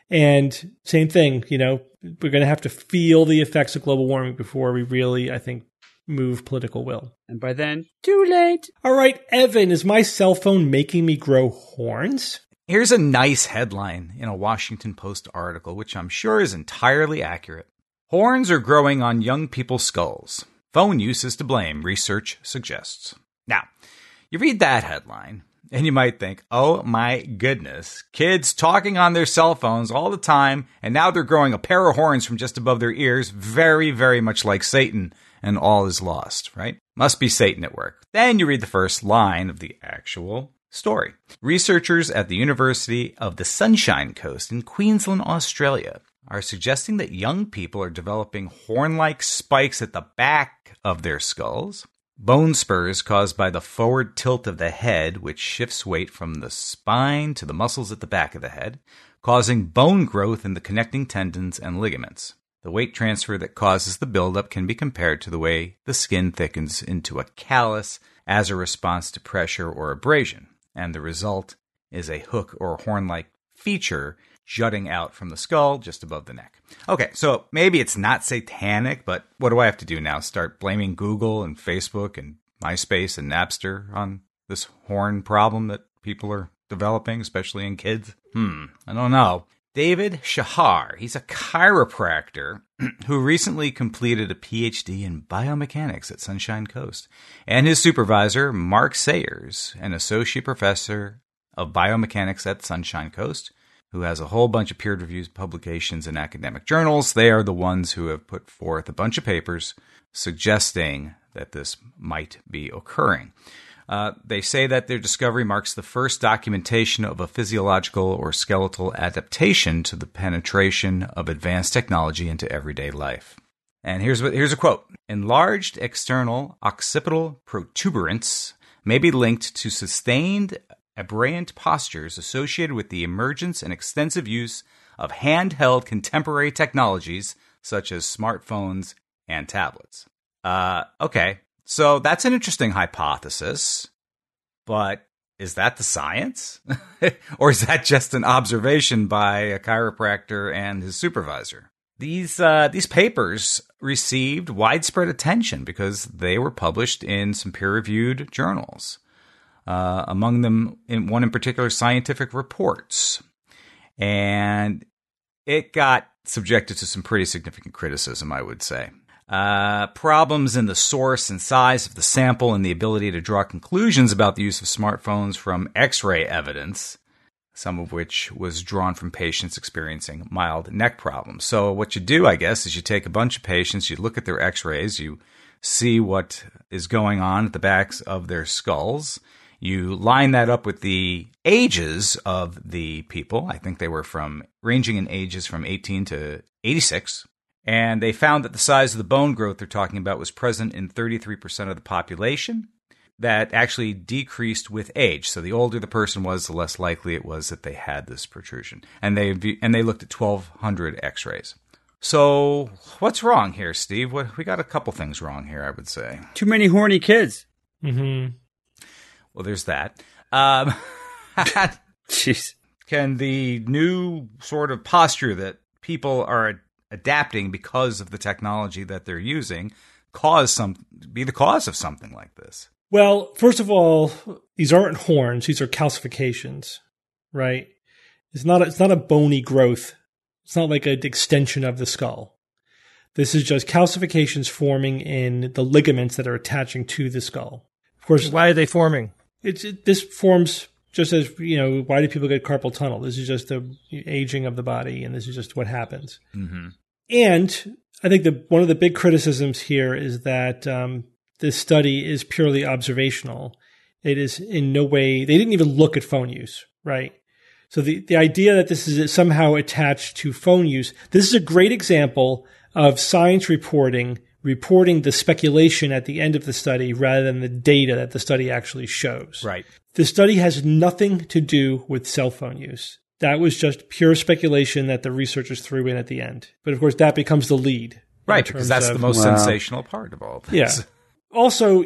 Speaker 2: And same thing, we're going to have to feel the effects of global warming before we really, I think, move political will.
Speaker 5: And by then, too late.
Speaker 2: All right, Evan, is my cell phone making me grow horns?
Speaker 4: Here's a nice headline in a Washington Post article, which I'm sure is entirely accurate. Horns are growing on young people's skulls. Phone use is to blame, research suggests. Now, you read that headline, and you might think, oh my goodness, kids talking on their cell phones all the time, and now they're growing a pair of horns from just above their ears, very, very much like Satan, and all is lost, right? Must be Satan at work. Then you read the first line of the actual story. Researchers at the University of the Sunshine Coast in Queensland, Australia, are suggesting that young people are developing horn-like spikes at the back of their skulls, bone spurs caused by the forward tilt of the head, which shifts weight from the spine to the muscles at the back of the head, causing bone growth in the connecting tendons and ligaments. The weight transfer that causes the buildup can be compared to the way the skin thickens into a callus as a response to pressure or abrasion, and the result is a hook or horn-like feature jutting out from the skull just above the neck. Okay, so maybe it's not satanic, but what do I have to do now? Start blaming Google and Facebook and MySpace and Napster on this horn problem that people are developing, especially in kids? I don't know. David Shahar, he's a chiropractor who recently completed a PhD in biomechanics at Sunshine Coast. And his supervisor, Mark Sayers, an associate professor of biomechanics at Sunshine Coast, who has a whole bunch of peer-reviewed publications in academic journals. They are the ones who have put forth a bunch of papers suggesting that this might be occurring. They say that their discovery marks the first documentation of a physiological or skeletal adaptation to the penetration of advanced technology into everyday life. And here's a quote. Enlarged external occipital protuberance may be linked to sustained aberrant postures associated with the emergence and extensive use of handheld contemporary technologies such as smartphones and tablets. Okay. So that's an interesting hypothesis, but is that the science? Or is that just an observation by a chiropractor and his supervisor? These papers received widespread attention because they were published in some peer-reviewed journals, among them one in particular, Scientific Reports. And it got subjected to some pretty significant criticism, I would say. Problems in the source and size of the sample and the ability to draw conclusions about the use of smartphones from X-ray evidence, some of which was drawn from patients experiencing mild neck problems. So what you do, I guess, is you take a bunch of patients, you look at their X-rays, you see what is going on at the backs of their skulls, You line that up with the ages of the people. I think they were ranging in ages from 18 to 86. And they found that the size of the bone growth they're talking about was present in 33% of the population. That actually decreased with age. So the older the person was, the less likely it was that they had this protrusion. And they looked at 1,200 x-rays. So what's wrong here, Steve? We got a couple things wrong here, I would say.
Speaker 5: Too many horny kids.
Speaker 2: Mm-hmm.
Speaker 4: Well, there's that.
Speaker 5: Jeez.
Speaker 4: Can the new sort of posture that people are adapting because of the technology that they're using be the cause of something like this?
Speaker 2: Well, first of all, these aren't horns; these are calcifications, right? It's not a bony growth. It's not like an extension of the skull. This is just calcifications forming in the ligaments that are attaching to the skull. Of course,
Speaker 3: why are they forming?
Speaker 2: This forms just as, why do people get carpal tunnel? This is just the aging of the body, and this is just what happens.
Speaker 4: Mm-hmm.
Speaker 2: And I think one of the big criticisms here is that this study is purely observational. It is in no way, they didn't even look at phone use, right? So the idea that this is somehow attached to phone use, this is a great example of science reporting the speculation at the end of the study rather than the data that the study actually shows.
Speaker 4: Right.
Speaker 2: The study has nothing to do with cell phone use. That was just pure speculation that the researchers threw in at the end. But of course, that becomes the lead.
Speaker 4: Right, because that's the most sensational part of all this.
Speaker 2: Yeah. Also,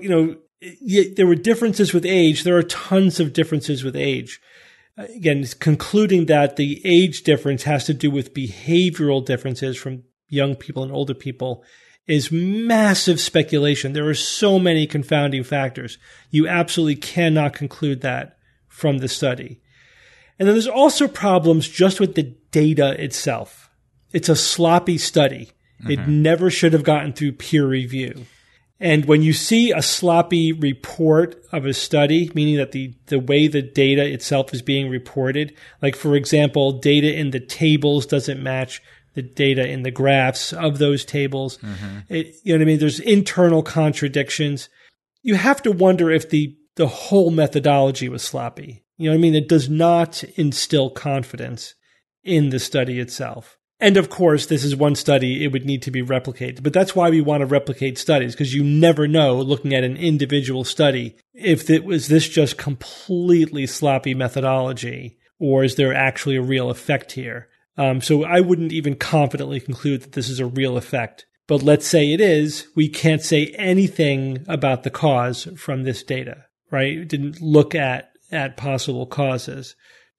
Speaker 2: there were differences with age. There are tons of differences with age. Again, concluding that the age difference has to do with behavioral differences from young people and older people is massive speculation. There are so many confounding factors. You absolutely cannot conclude that from the study. And then there's also problems just with the data itself. It's a sloppy study. Mm-hmm. It never should have gotten through peer review. And when you see a sloppy report of a study, meaning that the way the data itself is being reported, like, for example, data in the tables doesn't match the data in the graphs of those tables. Mm-hmm. You know what I mean? There's internal contradictions. You have to wonder if the whole methodology was sloppy. You know what I mean? It does not instill confidence in the study itself. And of course, this is one study, it would need to be replicated. But that's why we want to replicate studies, because you never know, looking at an individual study, if it was this just completely sloppy methodology, or is there actually a real effect here? So I wouldn't even confidently conclude that this is a real effect. But let's say it is, we can't say anything about the cause from this data, right? It didn't look at possible causes.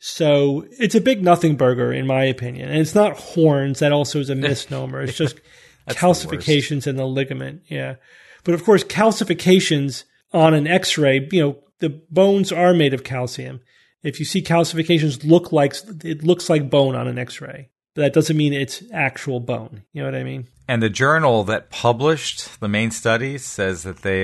Speaker 2: So it's a big nothing burger, in my opinion. And it's not horns. That also is a misnomer. It's just calcifications in the ligament. Yeah. But of course, calcifications on an x-ray, the bones are made of calcium. If you see calcifications, it looks like bone on an x-ray. But that doesn't mean it's actual bone. You know what I mean?
Speaker 4: And the journal that published the main study says that they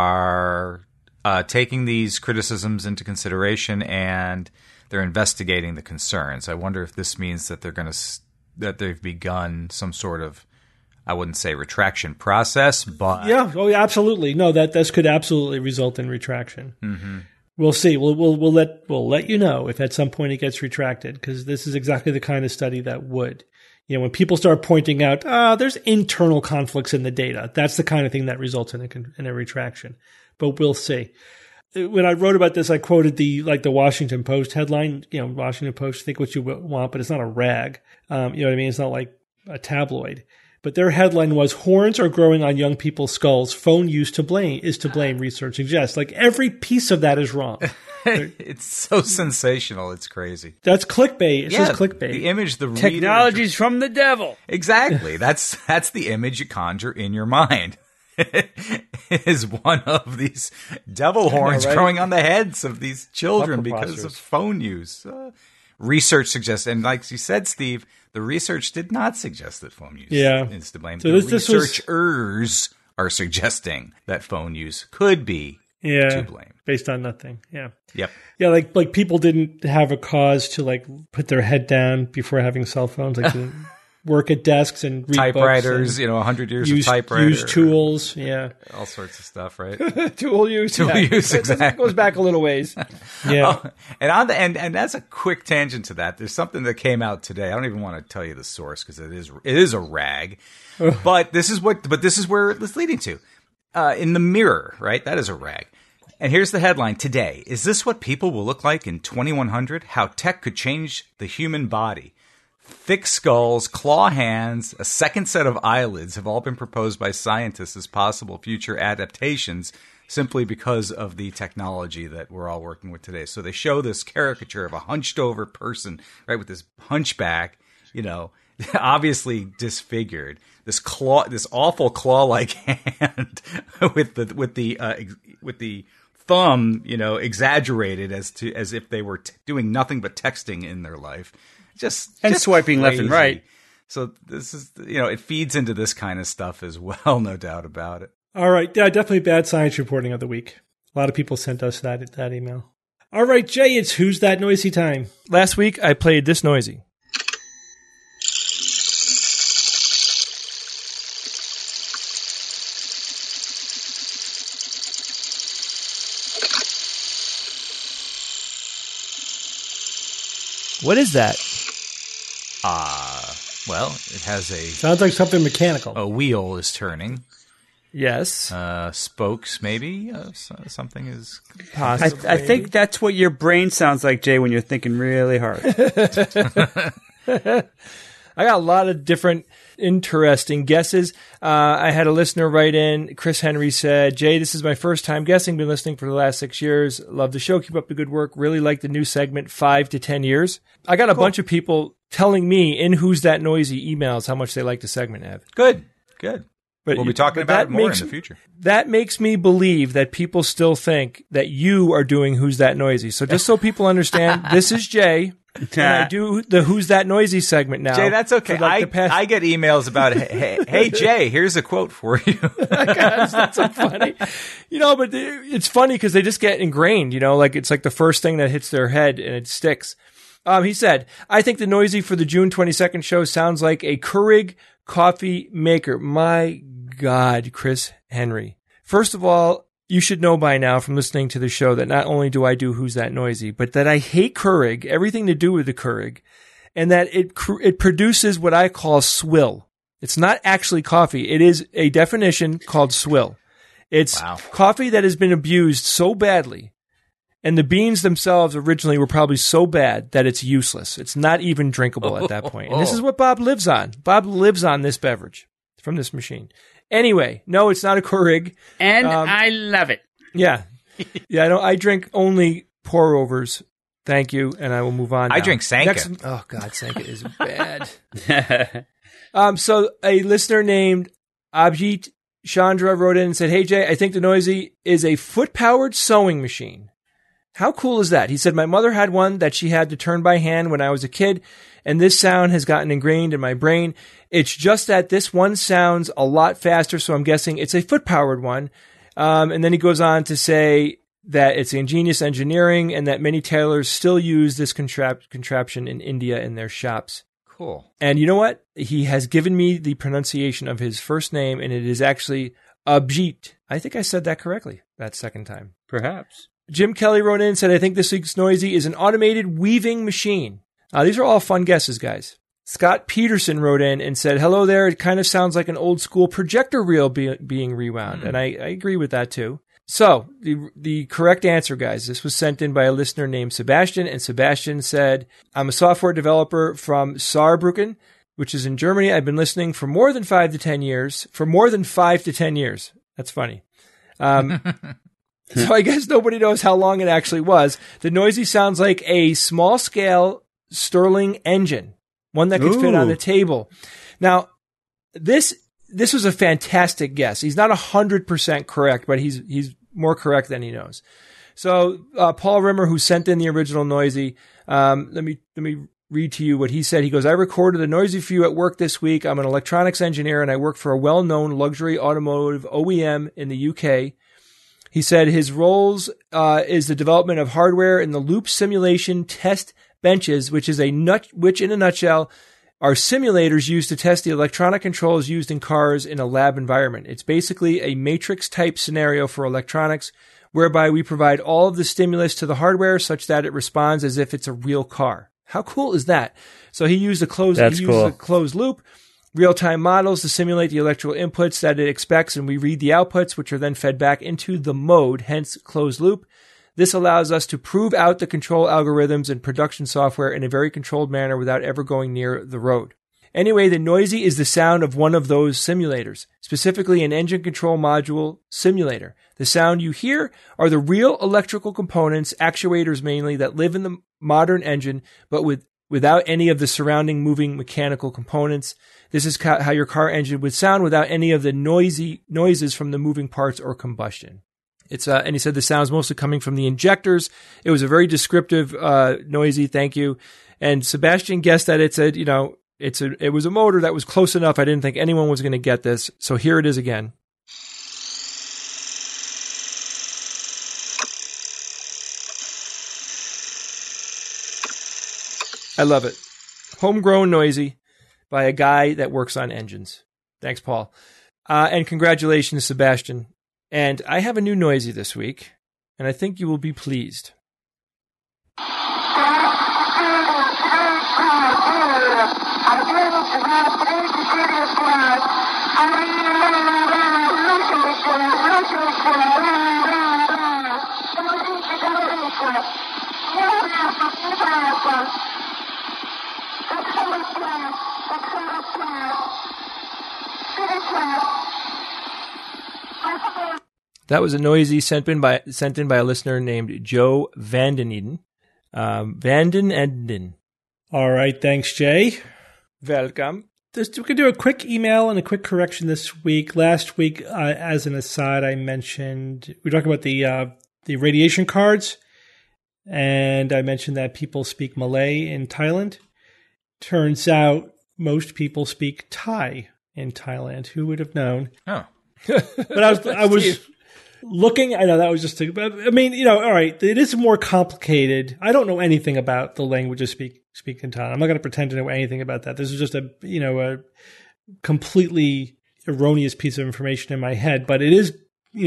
Speaker 4: are taking these criticisms into consideration and they're investigating the concerns. I wonder if this means that that they've begun some sort of, I wouldn't say retraction process, but
Speaker 2: yeah, absolutely. No, this could absolutely result in retraction. Mm-hmm. We'll see. We'll let you know if at some point it gets retracted, because this is exactly the kind of study that would. When people start pointing out, there's internal conflicts in the data, that's the kind of thing that results in a retraction. But we'll see. When I wrote about this, I quoted the Washington Post headline. Washington Post, think what you want, but it's not a rag. You know what I mean? It's not like a tabloid. But their headline was, "Horns are growing on young people's skulls. Phone use is to blame, research suggests." Like, every piece of that is wrong.
Speaker 4: It's so sensational. It's crazy.
Speaker 2: That's clickbait. It's just clickbait.
Speaker 4: The image, the
Speaker 5: technology's from the devil.
Speaker 4: Exactly. That's the image you conjure in your mind. It is one of these devil horns growing on the heads of these children because of phone use. Research suggests, and like you said, Steve, the research did not suggest that phone use is to blame. So the researchers are suggesting that phone use could be to blame.
Speaker 2: Based on nothing. Yeah.
Speaker 4: Yep.
Speaker 2: Yeah, like people didn't have a cause to put their head down before having cell phones. work at desks and read
Speaker 4: typewriters,
Speaker 2: books
Speaker 4: 100 years of typewriter.
Speaker 2: Use tools, yeah.
Speaker 4: All sorts of stuff, right?
Speaker 3: Tool use.
Speaker 4: Tool use, exactly.
Speaker 3: It goes back a little ways.
Speaker 2: Yeah.
Speaker 4: Oh, and as a quick tangent to that, there's something that came out today. I don't even want to tell you the source because it is a rag. But this is where it's leading to. In the Mirror, right? That is a rag. And here's the headline today. Is this what people will look like in 2100? How tech could change the human body. Thick skulls, claw hands, a second set of eyelids have all been proposed by scientists as possible future adaptations simply because of the technology that we're all working with today. So they show this caricature of a hunched over person, right, with this hunchback, obviously disfigured. This awful claw-like hand with the thumb, exaggerated as if they were doing nothing but texting in their life. Just
Speaker 5: swiping left and right.
Speaker 4: So this is, it feeds into this kind of stuff as well, no doubt about it.
Speaker 2: All right. Yeah, definitely bad science reporting of the week. A lot of people sent us that email. All right, Jay, it's Who's That Noisy time.
Speaker 3: Last week, I played This Noisy. What is that?
Speaker 4: Well, it has
Speaker 2: sounds like something mechanical.
Speaker 4: A wheel is turning.
Speaker 3: Yes.
Speaker 4: Spokes, maybe. Something is
Speaker 5: possible. I think that's what your brain sounds like, Jay, when you're thinking really hard.
Speaker 3: I got a lot of different interesting guesses. I had a listener write in. Chris Henry said, Jay, this is my first time guessing. Been listening for the last 6 years. Love the show. Keep up the good work. Really like the new segment, 5 to 10 years. I got a bunch of people telling me in Who's That Noisy emails how much they like the segment, Ev.
Speaker 4: Good.
Speaker 3: But
Speaker 4: we'll be talking about it more in the future. That
Speaker 3: makes me believe that people still think that you are doing Who's That Noisy. So just so people understand, this is Jay. And I do the Who's That Noisy segment now.
Speaker 4: Jay, that's okay. I get emails about, hey, Jay, here's a quote for you.
Speaker 3: Gosh, that's so funny. But it's funny because they just get ingrained, it's like the first thing that hits their head and it sticks. He said, I think the Noisy for the June 22nd show sounds like a Keurig coffee maker. My God, Chris Henry. First of all, you should know by now from listening to the show that not only do I do Who's That Noisy, but that I hate Keurig, everything to do with the Keurig, and that it produces what I call swill. It's not actually coffee. It is a definition called swill. It's coffee that has been abused so badly, and the beans themselves originally were probably so bad that it's useless. It's not even drinkable at that point. And this is what Bob lives on. Bob lives on this beverage from this machine. Anyway, no, it's not a Keurig.
Speaker 5: And I love it.
Speaker 3: Yeah. I drink only pour-overs. Thank you, and I will move on now.
Speaker 4: I drink Sanka.
Speaker 3: Oh, God, Sanka is bad. So a listener named Abhijit Chandra wrote in and said, hey, Jay, I think the Noisy is a foot-powered sewing machine. How cool is that? He said, my mother had one that she had to turn by hand when I was a kid, and this sound has gotten ingrained in my brain. It's just that this one sounds a lot faster, so I'm guessing it's a foot-powered one. And then he goes on to say that it's ingenious engineering and that many tailors still use this contraption in India in their shops.
Speaker 4: Cool.
Speaker 3: And you know what? He has given me the pronunciation of his first name, and it is actually Abhijit. I think I said that correctly that second time.
Speaker 5: Perhaps.
Speaker 3: Jim Kelly wrote in and said, I think this week's Noisy is an automated weaving machine. These are all fun guesses, guys. Scott Peterson wrote in and said, hello there. It kind of sounds like an old school projector reel being rewound. And I agree with that too. So the correct answer, guys, this was sent in by a listener named Sebastian. And Sebastian said, I'm a software developer from Saarbrücken, which is in Germany. I've been listening for more than 5 to 10 years. That's funny. So I guess nobody knows how long it actually was. The Noisy sounds like a small scale Stirling engine, one that could fit on the table. Now, this was a fantastic guess. He's not 100% correct, but he's more correct than he knows. So Paul Rimmer, who sent in the original Noisy, let me read to you what he said. He goes, I recorded a Noisy for you at work this week. I'm an electronics engineer, and I work for a well-known luxury automotive OEM in the UK. He said his roles is the development of hardware in the loop simulation test benches, which in a nutshell are simulators used to test the electronic controls used in cars in a lab environment. It's basically a matrix-type scenario for electronics, whereby we provide all of the stimulus to the hardware such that it responds as if it's a real car. How cool is that? So he used a closed loop, real-time models to simulate the electrical inputs that it expects, and we read the outputs, which are then fed back into the mode, hence closed loop. This allows us to prove out the control algorithms and production software in a very controlled manner without ever going near the road. Anyway, the Noisy is the sound of one of those simulators, specifically an engine control module simulator. The sound you hear are the real electrical components, actuators mainly, that live in the modern engine, but without any of the surrounding moving mechanical components. This is how your car engine would sound without any of the noises from the moving parts or combustion. And he said the sound is mostly coming from the injectors. It was a very descriptive, Noisy. Thank you. And Sebastian guessed that it was a motor that was close enough. I didn't think anyone was going to get this. So here it is again. I love it. Homegrown Noisy by a guy that works on engines. Thanks, Paul. And congratulations, Sebastian. And I have a new Noisy this week, and I think you will be pleased. That was a Noisy sent in by a listener named Joe Vanden Eden. Vanden Eden.
Speaker 2: All right. Thanks, Jay.
Speaker 3: Welcome.
Speaker 2: We could do a quick email and a quick correction this week. Last week, as an aside, I mentioned we were talking about the radiation cards, and I mentioned that people speak Malay in Thailand. Turns out most people speak Thai in Thailand. Who would have known?
Speaker 4: Oh,
Speaker 2: but I was looking. I know that was just. I mean, all right. It is more complicated. I don't know anything about the languages speak in Thailand. I'm not going to pretend to know anything about that. This is just a completely erroneous piece of information in my head. But it is.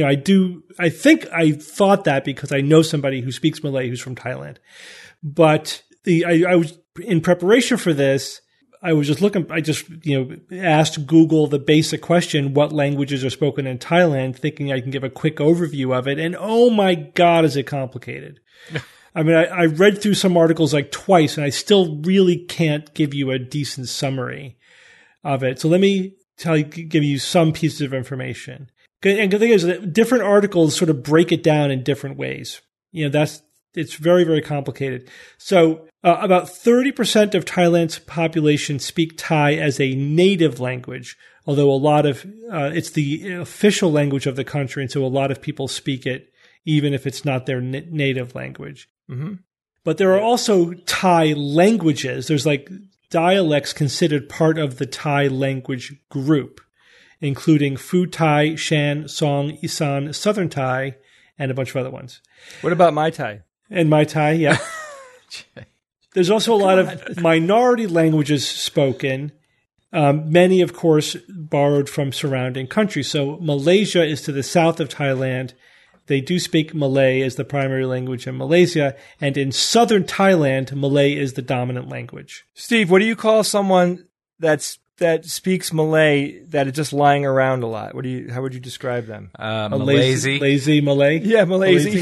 Speaker 2: I think I thought that because I know somebody who speaks Malay who's from Thailand. But I was in preparation for this. I was just looking, I just, asked Google the basic question, what languages are spoken in Thailand, thinking I can give a quick overview of it. And oh my God, is it complicated. I mean, I read through some articles like twice and I still really can't give you a decent summary of it. So let me give you some pieces of information. And the thing is that different articles sort of break it down in different ways. It's very, very complicated. So about 30% of Thailand's population speak Thai as a native language, although a lot of it's the official language of the country, and so a lot of people speak it even if it's not their native language. Mm-hmm. But there are also Thai languages. There's like dialects considered part of the Thai language group, including Phu Thai, Shan, Song, Isan, Southern Thai, and a bunch of other ones.
Speaker 3: What about Mai Tai?
Speaker 2: And Mai Tai, yeah. There's also a lot of minority languages spoken, many, of course, borrowed from surrounding countries. So Malaysia is to the south of Thailand. They do speak Malay as the primary language in Malaysia. And in southern Thailand, Malay is the dominant language.
Speaker 3: Steve, what do you call someone that speaks Malay that is just lying around a lot? How would you describe them?
Speaker 4: Malaysi.
Speaker 2: Malay?
Speaker 3: Yeah, Malaysi.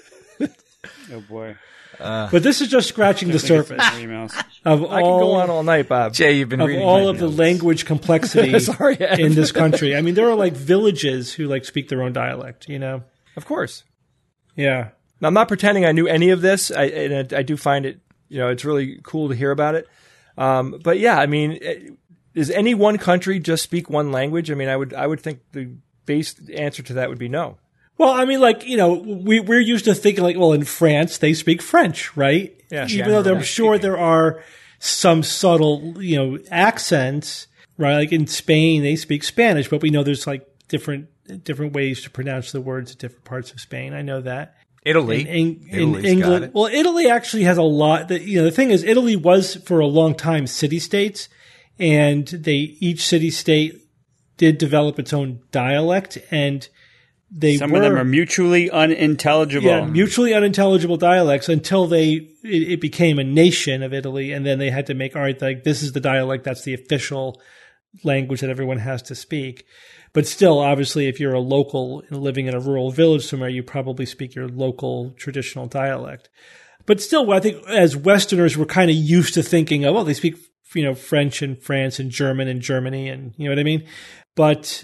Speaker 5: Oh, boy.
Speaker 2: But this is just scratching the surface
Speaker 3: I can go on all night, Bob.
Speaker 4: Jay, you've been reading
Speaker 2: all of the language complexity
Speaker 3: Sorry,
Speaker 2: in this country. I mean, there are like villages who speak their own dialect,
Speaker 3: Of course.
Speaker 2: Yeah.
Speaker 3: Now, I'm not pretending I knew any of this. I do find it, it's really cool to hear about it. But yeah, I mean, does any one country just speak one language? I mean, I would think the base answer to that would be no.
Speaker 2: Well, I mean, we're used to thinking in France, they speak French, right?
Speaker 3: Yeah.
Speaker 2: Even though I'm sure there are some subtle, accents, right? Like in Spain, they speak Spanish, but we know there's different ways to pronounce the words in different parts of Spain. I know that.
Speaker 4: Italy.
Speaker 2: In England. Well, Italy actually has a lot. The thing is, Italy was for a long time city-states, and each city-state did develop its own dialect, and
Speaker 5: some of them are mutually unintelligible.
Speaker 2: Yeah, mutually unintelligible dialects until it became a nation of Italy, and then they had to make, all right, like this is the dialect, that's the official language that everyone has to speak. But still, obviously, if you're a local living in a rural village somewhere, you probably speak your local traditional dialect. But still, I think as Westerners, we're kind of used to thinking of, they speak, French in France and German in Germany, and you know what I mean? But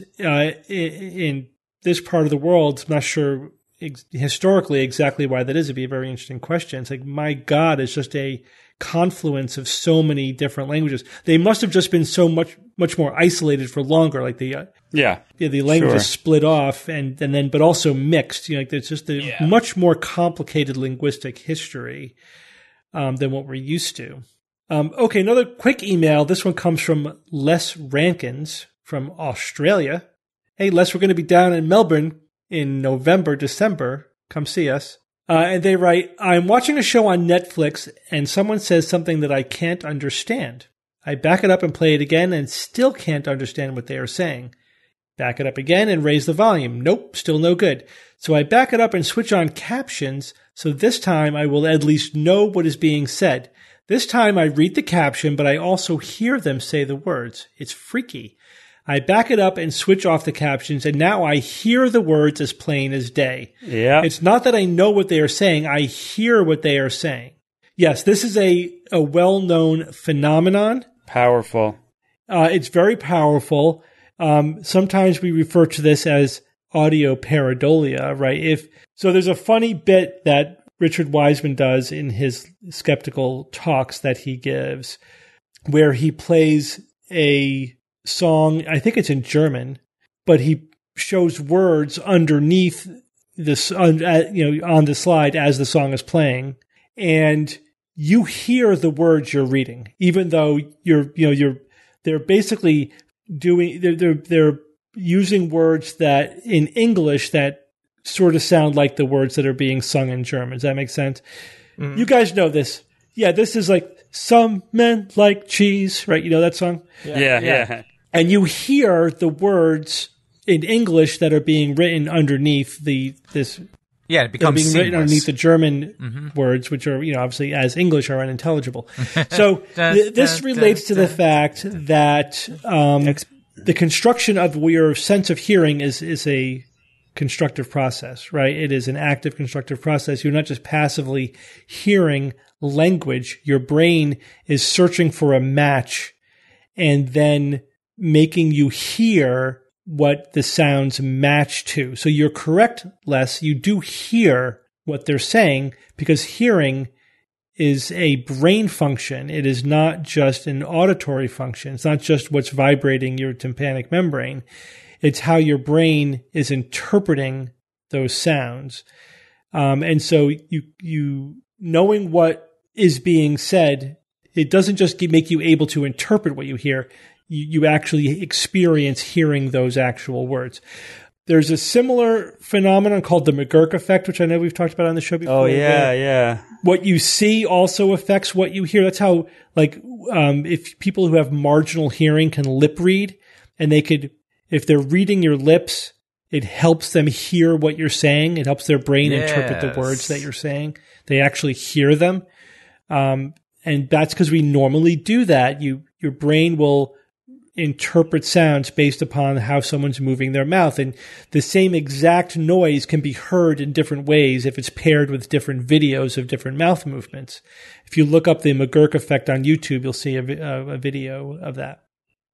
Speaker 2: in this part of the world, I'm not sure historically exactly why that is. It'd be a very interesting question. It's like, my God, it's just a confluence of so many different languages. They must have just been so much more isolated for longer. Like the languages split off and then, but also mixed. It's just a much more complicated linguistic history than what we're used to. Okay, another quick email. This one comes from Les Rankins from Australia. Hey, Les, we're going to be down in Melbourne in November, December. Come see us. And they write, I'm watching a show on Netflix and someone says something that I can't understand. I back it up and play it again and still can't understand what they are saying. Back it up again and raise the volume. Nope, still no good. So I back it up and switch on captions, so this time I will at least know what is being said. This time I read the caption, but I also hear them say the words. It's freaky. I back it up and switch off the captions, and now I hear the words as plain as day.
Speaker 5: Yeah.
Speaker 2: It's not that I know what they are saying, I hear what they are saying. Yes, this is a well-known phenomenon.
Speaker 5: Powerful.
Speaker 2: It's very powerful. Sometimes we refer to this as audio pareidolia, right? So there's a funny bit that Richard Wiseman does in his skeptical talks that he gives, where he plays a song, I think it's in German, but he shows words underneath this, on the slide as the song is playing, and you hear the words you're reading, even though they're basically they're using words that in English that sort of sound like the words that are being sung in German. Does that make sense? Mm-hmm. You guys know this. Yeah, this is like Some Men Like Cheese, right? You know that song?
Speaker 5: Yeah.
Speaker 2: And you hear the words in English that are being written underneath this.
Speaker 4: Yeah, it becomes
Speaker 2: being written
Speaker 4: seamless.
Speaker 2: underneath the German words, which are, obviously as English are unintelligible. So this relates to the fact that the construction of your sense of hearing is a constructive process, right? It is an active constructive process. You're not just passively hearing language. Your brain is searching for a match and then making you hear what the sounds match to. So you're correct, Les. You do hear what they're saying because hearing is a brain function. It is not just an auditory function. It's not just what's vibrating your tympanic membrane. It's how your brain is interpreting those sounds. And so you knowing what is being said, it doesn't just make you able to interpret what you hear. You actually experience hearing those actual words. There's a similar phenomenon called the McGurk effect, which I know we've talked about on the show before.
Speaker 5: Oh, yeah.
Speaker 2: What you see also affects what you hear. That's how, if people who have marginal hearing can lip read, and they could, if they're reading your lips, it helps them hear what you're saying. It helps their brain interpret the words that you're saying. They actually hear them. And that's because we normally do that. Your brain will interpret sounds based upon how someone's moving their mouth. And the same exact noise can be heard in different ways if it's paired with different videos of different mouth movements. If you look up the McGurk effect on YouTube, you'll see a video of that.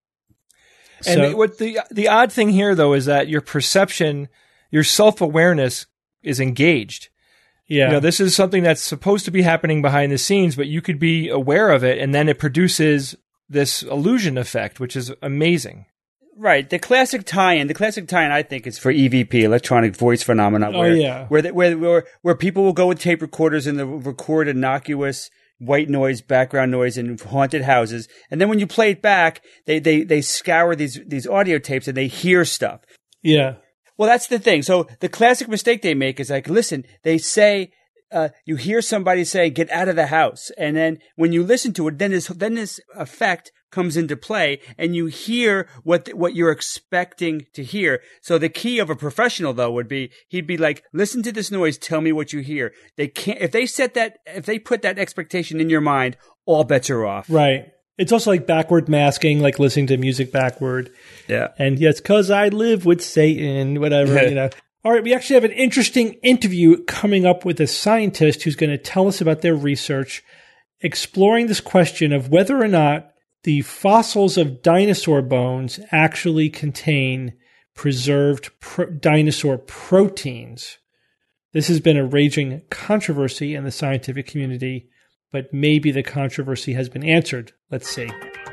Speaker 3: And what the odd thing here, though, is that your perception, your self-awareness is engaged.
Speaker 2: Yeah.
Speaker 3: This is something that's supposed to be happening behind the scenes, but you could be aware of it, and then it produces this illusion effect, which is amazing.
Speaker 5: Right. The classic tie-in, I think, is for EVP, electronic voice phenomena. Where people will go with tape recorders and they'll record innocuous white noise, background noise in haunted houses. And then when you play it back, they scour these audio tapes and they hear stuff.
Speaker 2: Yeah.
Speaker 5: Well, that's the thing. So the classic mistake they make is like, listen, they say, you hear somebody say, get out of the house. And then when you listen to it, then this effect comes into play, and you hear what you're expecting to hear. So the key of a professional, though, would be he'd be like, "Listen to this noise. Tell me what you hear." They can't if they put that expectation in your mind, all bets are off.
Speaker 2: Right. It's also like backward masking, like listening to music backward.
Speaker 5: Yeah.
Speaker 2: And yes, 'cause I live with Satan, whatever, All right, we actually have an interesting interview coming up with a scientist who's going to tell us about their research exploring this question of whether or not the fossils of dinosaur bones actually contain preserved dinosaur proteins. This has been a raging controversy in the scientific community, but maybe the controversy has been answered. Let's see.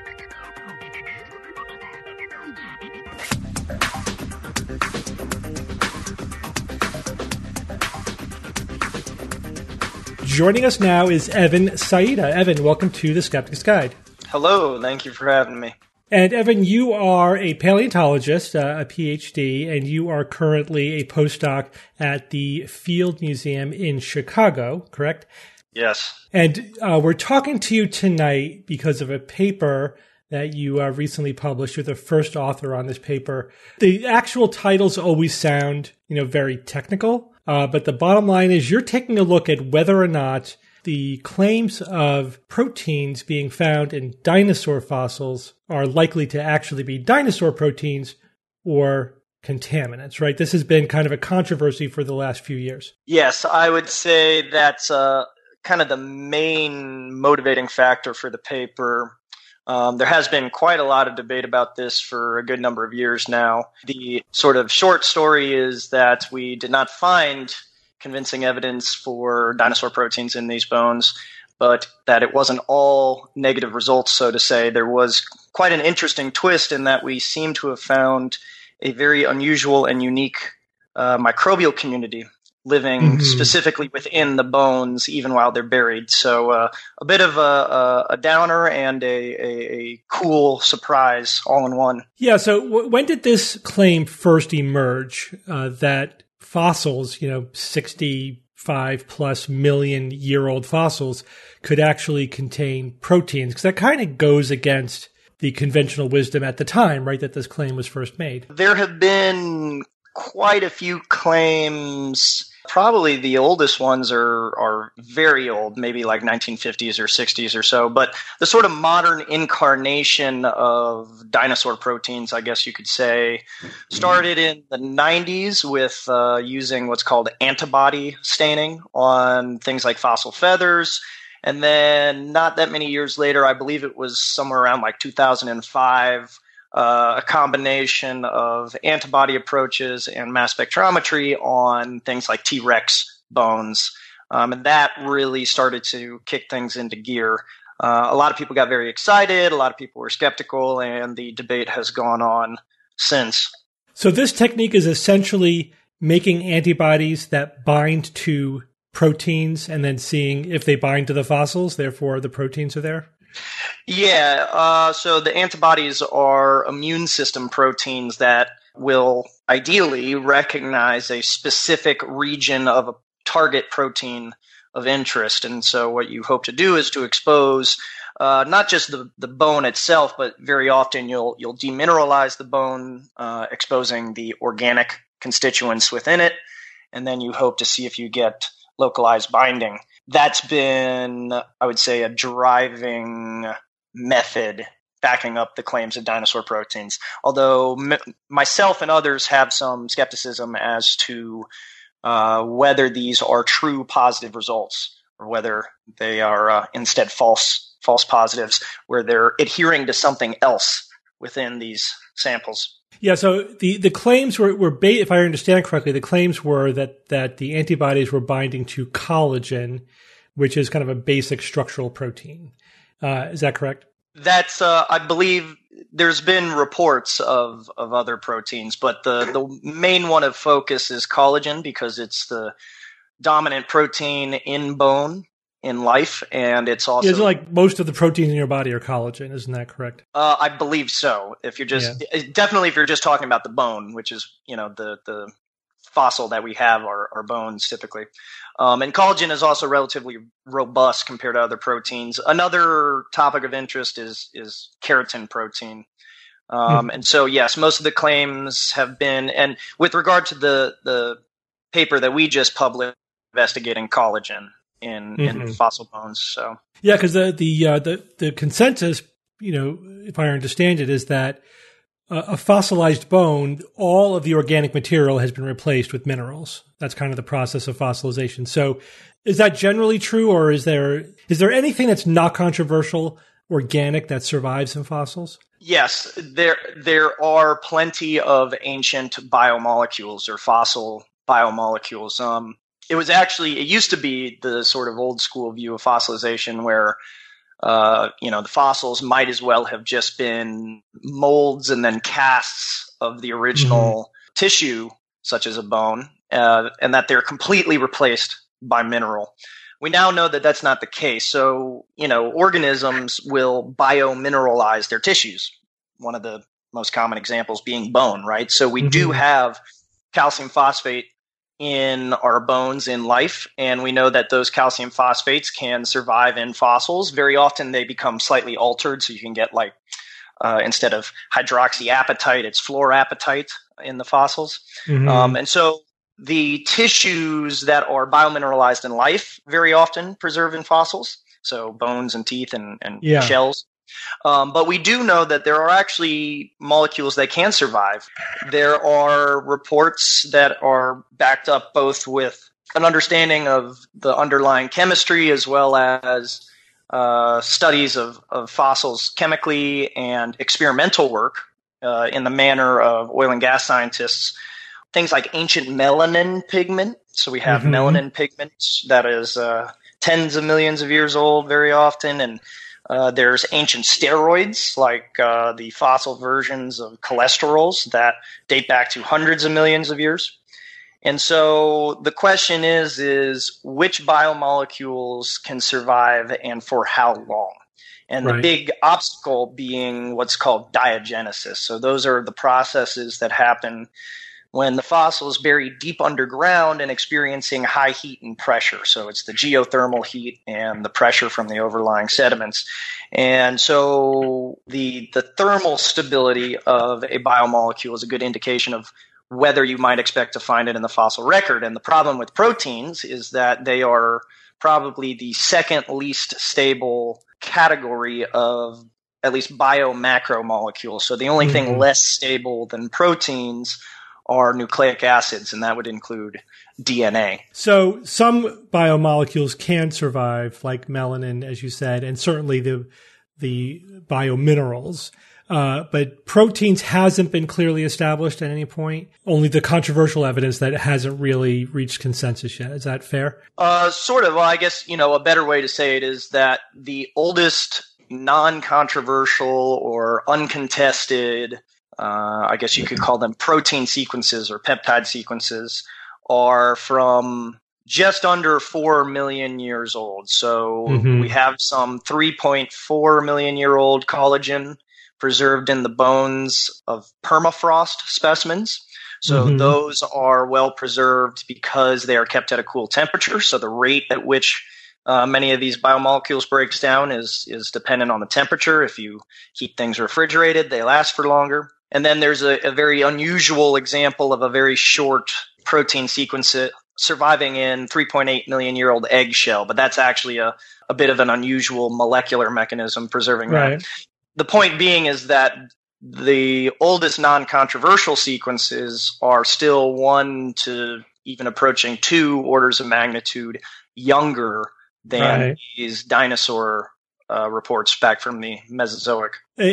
Speaker 2: Joining us now is Evan Saida. Evan, welcome to the Skeptic's Guide.
Speaker 6: Hello, thank you for having me.
Speaker 2: And Evan, you are a paleontologist, a PhD, and you are currently a postdoc at the Field Museum in Chicago, correct?
Speaker 6: Yes.
Speaker 2: And we're talking to you tonight because of a paper that you recently published. You're the first author on this paper. The actual titles always sound, very technical. But the bottom line is you're taking a look at whether or not the claims of proteins being found in dinosaur fossils are likely to actually be dinosaur proteins or contaminants, right? This has been kind of a controversy for the last few years.
Speaker 6: Yes, I would say that's kind of the main motivating factor for the paper. There has been quite a lot of debate about this for a good number of years now. The sort of short story is that we did not find convincing evidence for dinosaur proteins in these bones, but that it wasn't all negative results, so to say. There was quite an interesting twist in that we seem to have found a very unusual and unique microbial community living specifically within the bones, even while they're buried. So a bit of a downer and a cool surprise all in one.
Speaker 2: Yeah, so when did this claim first emerge that fossils, 65 plus million year old fossils, could actually contain proteins? Because that kind of goes against the conventional wisdom at the time, right, that this claim was first made.
Speaker 6: There have been quite a few claims. Probably the oldest ones are very old, maybe like 1950s or 60s or so. But the sort of modern incarnation of dinosaur proteins, I guess you could say, started in the 90s with using what's called antibody staining on things like fossil feathers. And then not that many years later, I believe it was somewhere around like 2005, a combination of antibody approaches and mass spectrometry on things like T-Rex bones. And that really started to kick things into gear. A lot of people got very excited. A lot of people were skeptical, and the debate has gone on since.
Speaker 2: So this technique is essentially making antibodies that bind to proteins and then seeing if they bind to the fossils, therefore the proteins are there?
Speaker 6: Yeah, so the antibodies are immune system proteins that will ideally recognize a specific region of a target protein of interest. And so what you hope to do is to expose not just the bone itself, but very often you'll demineralize the bone, exposing the organic constituents within it, and then you hope to see if you get localized binding. That's been, I would say, a driving method backing up the claims of dinosaur proteins. Although myself and others have some skepticism as to whether these are true positive results or whether they are instead false positives, where they're adhering to something else within these samples.
Speaker 2: Yeah, so the claims were if I understand correctly, the claims were that the antibodies were binding to collagen, which is kind of a basic structural protein. Is that correct?
Speaker 6: That's, I believe there's been reports of other proteins, but the main one of focus is collagen because it's the dominant protein in bone in life, and it's also
Speaker 2: isn't like most of the proteins in your body are collagen, isn't that correct?
Speaker 6: I believe so. If you're just definitely if you're just talking about the bone, which is the fossil that we have are bones typically. And collagen is also relatively robust compared to other proteins. Another topic of interest is keratin protein. And so, yes, most of the claims have been, and with regard to the paper that we just published investigating collagen in fossil bones. So
Speaker 2: yeah, because the consensus, if I understand it, is that a fossilized bone, all of the organic material has been replaced with minerals. That's kind of the process of fossilization. So is that generally true, or is there anything that's not controversial, organic, that survives in fossils?
Speaker 6: Yes, there are plenty of ancient biomolecules or fossil biomolecules. It used to be the sort of old school view of fossilization where the fossils might as well have just been molds and then casts of the original tissue, such as a bone, and that they're completely replaced by mineral. We now know that that's not the case. So, organisms will biomineralize their tissues. One of the most common examples being bone, right? So we do have calcium phosphate in our bones in life, and we know that those calcium phosphates can survive in fossils. Very often they become slightly altered, so you can get instead of hydroxyapatite, it's fluorapatite in the fossils. And so the tissues that are biomineralized in life very often preserve in fossils, so bones and teeth and shells. But we do know that there are actually molecules that can survive. There are reports that are backed up both with an understanding of the underlying chemistry as well as studies of fossils chemically and experimental work in the manner of oil and gas scientists. Things like ancient melanin pigment. So we have melanin pigment that is tens of millions of years old very often, and there's ancient steroids, like the fossil versions of cholesterols that date back to hundreds of millions of years. And so the question is which biomolecules can survive and for how long? And the big obstacle being what's called diagenesis. So those are the processes that happen when the fossil is buried deep underground and experiencing high heat and pressure. So it's the geothermal heat and the pressure from the overlying sediments. And so the thermal stability of a biomolecule is a good indication of whether you might expect to find it in the fossil record. And the problem with proteins is that they are probably the second least stable category of at least biomacromolecules. So the only thing less stable than proteins are nucleic acids, and that would include DNA.
Speaker 2: So some biomolecules can survive, like melanin, as you said, and certainly the biominerals. But proteins hasn't been clearly established at any point. Only the controversial evidence that hasn't really reached consensus yet. Is that fair?
Speaker 6: Sort of. Well, I guess, a better way to say it is that the oldest non-controversial or uncontested I guess you could call them protein sequences or peptide sequences, are from just under 4 million years old. So we have some 3.4 million year old collagen preserved in the bones of permafrost specimens. So those are well preserved because they are kept at a cool temperature. So the rate at which many of these biomolecules breaks down is dependent on the temperature. If you keep things refrigerated, they last for longer. And then there's a very unusual example of a very short protein sequence surviving in 3.8 million year old eggshell, but that's actually a bit of an unusual molecular mechanism preserving that. The point being is that the oldest non-controversial sequences are still 1 to even approaching 2 orders of magnitude younger than these dinosaur reports back from the Mesozoic.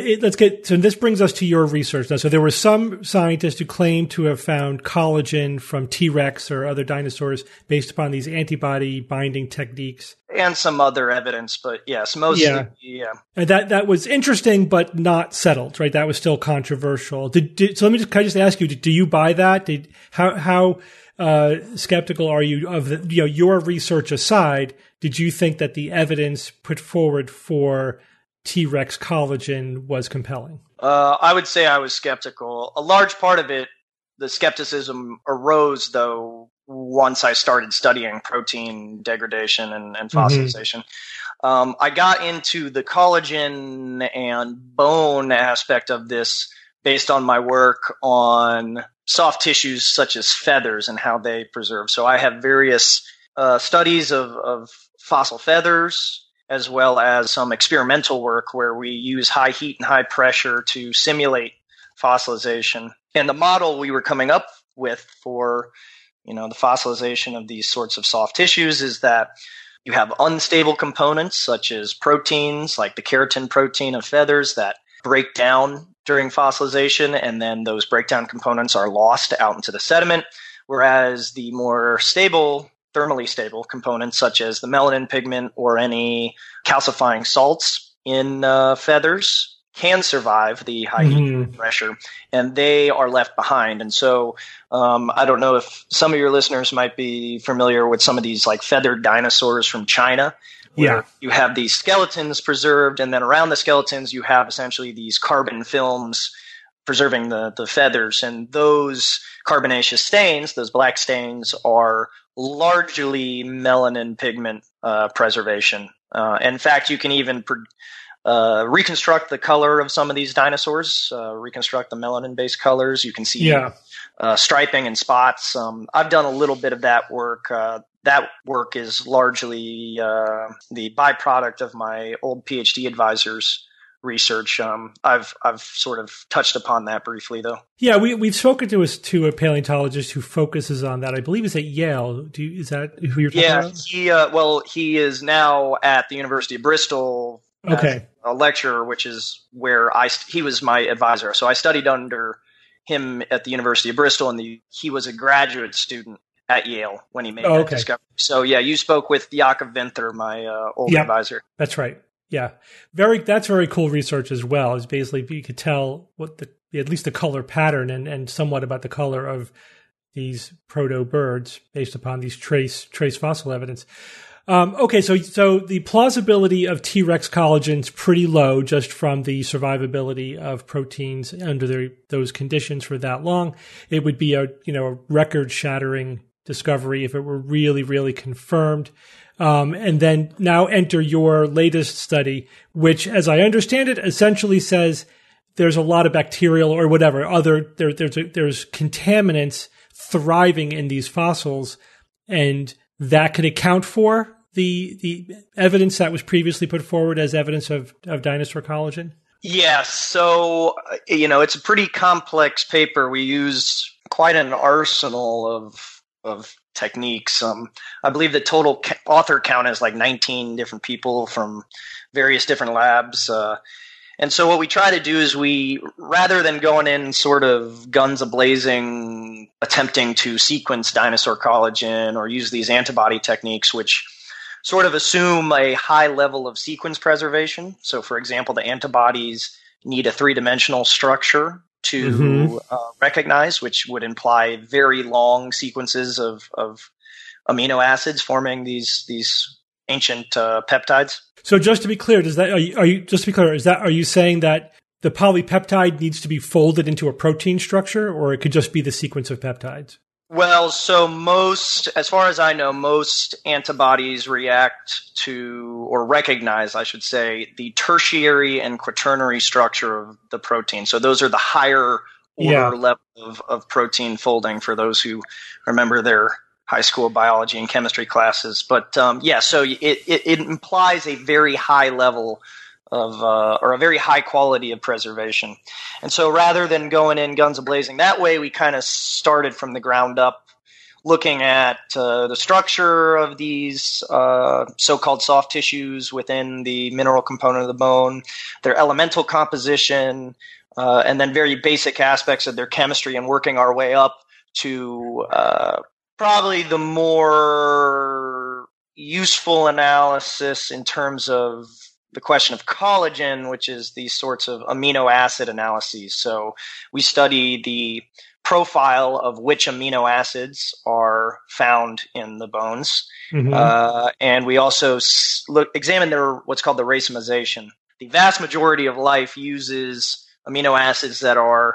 Speaker 2: So this brings us to your research now. So there were some scientists who claimed to have found collagen from T-Rex or other dinosaurs based upon these antibody binding techniques.
Speaker 6: And some other evidence, but yes, mostly,
Speaker 2: And that was interesting, but not settled, right? That was still controversial. So can I just ask you, do you buy that? How skeptical are you of your research aside? Did you think that the evidence put forward for T-Rex collagen was compelling?
Speaker 6: I would say I was skeptical. A large part of it, the skepticism arose, though, once I started studying protein degradation and fossilization. I got into the collagen and bone aspect of this based on my work on soft tissues such as feathers and how they preserve. So I have various studies of fossil feathers, as well as some experimental work where we use high heat and high pressure to simulate fossilization. And the model we were coming up with for, the fossilization of these sorts of soft tissues is that you have unstable components such as proteins, like the keratin protein of feathers, that break down during fossilization, and then those breakdown components are lost out into the sediment, whereas the more stable, thermally stable components such as the melanin pigment or any calcifying salts in feathers can survive the high heat and pressure, and they are left behind. And so I don't know if some of your listeners might be familiar with some of these like feathered dinosaurs from China, where you have these skeletons preserved, and then around the skeletons you have essentially these carbon films preserving the feathers. And those carbonaceous stains, those black stains, are largely melanin pigment preservation. In fact, you can even reconstruct the color of some of these dinosaurs, reconstruct the melanin-based colors. You can see striping and spots. I've done a little bit of that work. That work is largely the byproduct of my old PhD advisor's research. I've sort of touched upon that briefly, though.
Speaker 2: Yeah, we've spoken to a paleontologist who focuses on that. I believe it's at Yale. Is that who you're talking about?
Speaker 6: He is now at the University of Bristol.
Speaker 2: Okay.
Speaker 6: A lecturer, which is where he was my advisor. So I studied under him at the University of Bristol, and he was a graduate student at Yale when he made that discovery. So yeah, you spoke with Jakob Vinther, my old advisor.
Speaker 2: That's right. Yeah, that's very cool research as well. Is basically you could tell what at least the color pattern and somewhat about the color of these proto birds based upon these trace fossil evidence. Okay, so the plausibility of T-Rex collagen's pretty low just from the survivability of proteins under those conditions for that long. It would be a record-shattering discovery if it were really, really confirmed. And then now enter your latest study, which, as I understand it, essentially says there's a lot of bacterial or whatever there's contaminants thriving in these fossils, and that could account for the evidence that was previously put forward as evidence of dinosaur collagen?
Speaker 6: Yes. So, it's a pretty complex paper. We use quite an arsenal of techniques. I believe the total author count is like 19 different people from various different labs. And so what we try to do is rather than going in sort of guns a-blazing, attempting to sequence dinosaur collagen or use these antibody techniques, which sort of assume a high level of sequence preservation. So, for example, the antibodies need a three-dimensional structure to recognize, which would imply very long sequences of amino acids forming these ancient peptides.
Speaker 2: So just to be clear, are you saying that the polypeptide needs to be folded into a protein structure, or it could just be the sequence of peptides?
Speaker 6: Well, so as far as I know, most antibodies react to, or recognize, I should say, the tertiary and quaternary structure of the protein. So those are the higher order level of protein folding for those who remember their high school biology and chemistry classes. But so it implies a very high level of, or a very high quality of preservation. And so rather than going in guns a-blazing that way, we kind of started from the ground up, looking at the structure of these so-called soft tissues within the mineral component of the bone, their elemental composition, and then very basic aspects of their chemistry, and working our way up to probably the more useful analysis in terms of the question of collagen, which is these sorts of amino acid analyses. So we study the profile of which amino acids are found in the bones. And we also examine what's called the racemization. The vast majority of life uses amino acids that are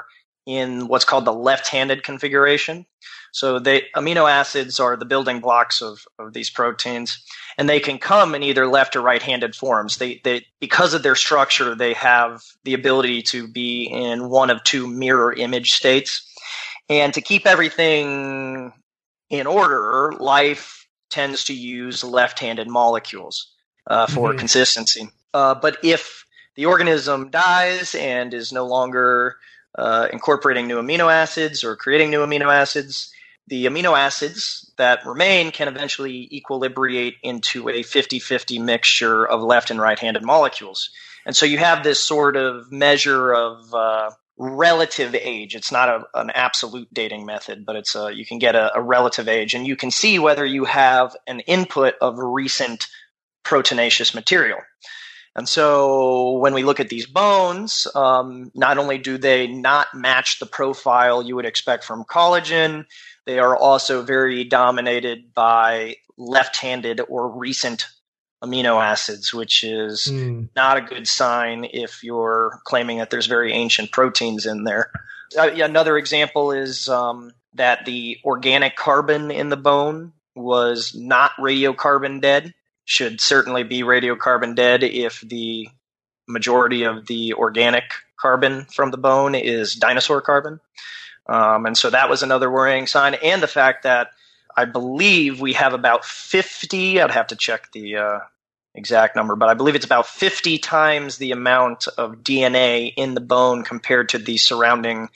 Speaker 6: in what's called the left-handed configuration. So amino acids are the building blocks of these proteins, and they can come in either left or right-handed forms. They because of their structure, they have the ability to be in one of two mirror image states. And to keep everything in order, life tends to use left-handed molecules for consistency. But if the organism dies and is no longer incorporating new amino acids or creating new amino acids, the amino acids that remain can eventually equilibrate into a 50-50 mixture of left and right-handed molecules. And so you have this sort of measure of relative age. It's not an absolute dating method, but you can get a relative age, and you can see whether you have an input of recent proteinaceous material. And so when we look at these bones, not only do they not match the profile you would expect from collagen, they are also very dominated by left-handed or recent amino acids, which is not a good sign if you're claiming that there's very ancient proteins in there. Another example is that the organic carbon in the bone was not radiocarbon dead. Should certainly be radiocarbon dead if the majority of the organic carbon from the bone is dinosaur carbon. And so that was another worrying sign. And the fact that I believe we have about 50, I'd have to check the exact number, but I believe it's about 50 times the amount of DNA in the bone compared to the surrounding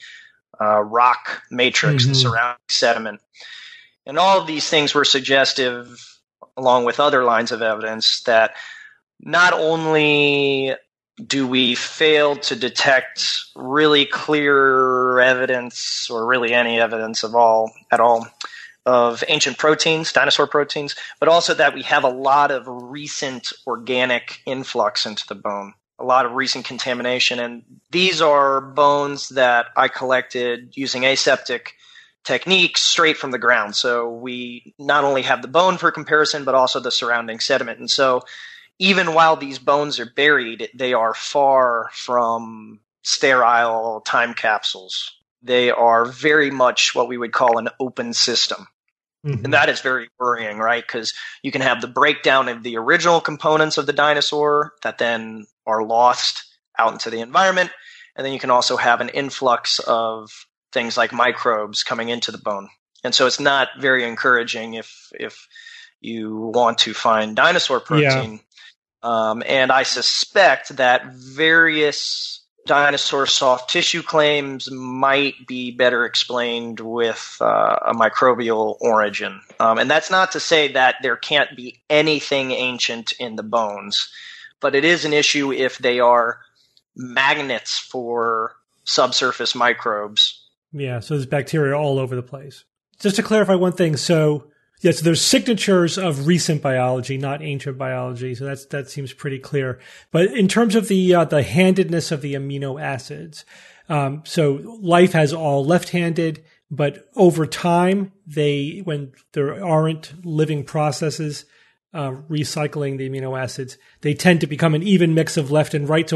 Speaker 6: rock matrix, the surrounding sediment. And all of these things were suggestive, along with other lines of evidence, that not only do we fail to detect really clear evidence, or really any evidence at all, of ancient proteins, dinosaur proteins, but also that we have a lot of recent organic influx into the bone, a lot of recent contamination. And these are bones that I collected using aseptic techniques straight from the ground. So we not only have the bone for comparison, but also the surrounding sediment. And so even while these bones are buried, they are far from sterile time capsules. They are very much what we would call an open system. And that is very worrying, right? Because you can have the breakdown of the original components of the dinosaur that then are lost out into the environment. And then you can also have an influx of things like microbes coming into the bone. And so it's not very encouraging if you want to find dinosaur protein. Yeah. And I suspect that various dinosaur soft tissue claims might be better explained with a microbial origin. And that's not to say that there can't be anything ancient in the bones, but it is an issue if they are magnets for subsurface microbes.
Speaker 2: Yeah, so there's bacteria all over the place. Just to clarify one thing, so there's signatures of recent biology, not ancient biology, so that seems pretty clear. But in terms of the handedness of the amino acids, so life has all left-handed, but over time, when there aren't living processes recycling the amino acids, they tend to become an even mix of left and right. So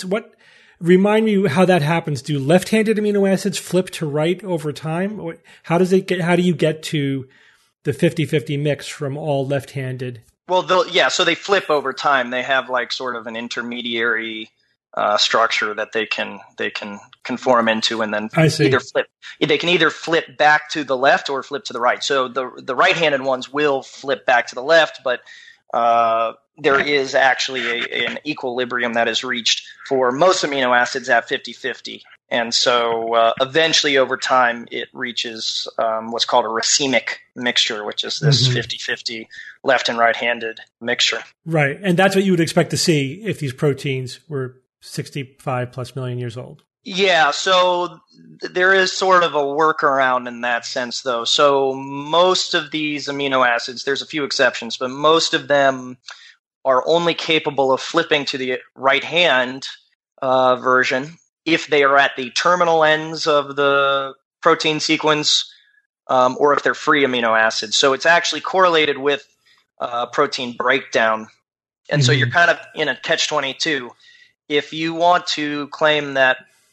Speaker 2: remind me how that happens. Do left-handed amino acids flip to right over time? How do you get to the 50-50 mix from all left-handed?
Speaker 6: Well, so they flip over time. They have like sort of an intermediary structure that they can conform into, and then either flip. They can either flip back to the left or flip to the right. So the right-handed ones will flip back to the left, but there is actually an equilibrium that is reached for most amino acids at 50-50. And so eventually over time it reaches what's called a racemic mixture, which is this 50-50 left and right-handed mixture.
Speaker 2: Right. And that's what you would expect to see if these proteins were 65 plus million years old.
Speaker 6: Yeah, so there is sort of a workaround in that sense, though. So most of these amino acids, there's a few exceptions, but most of them are only capable of flipping to the right-hand version if they are at the terminal ends of the protein sequence or if they're free amino acids. So it's actually correlated with protein breakdown. And so you're kind of in a catch-22. If you want to claim that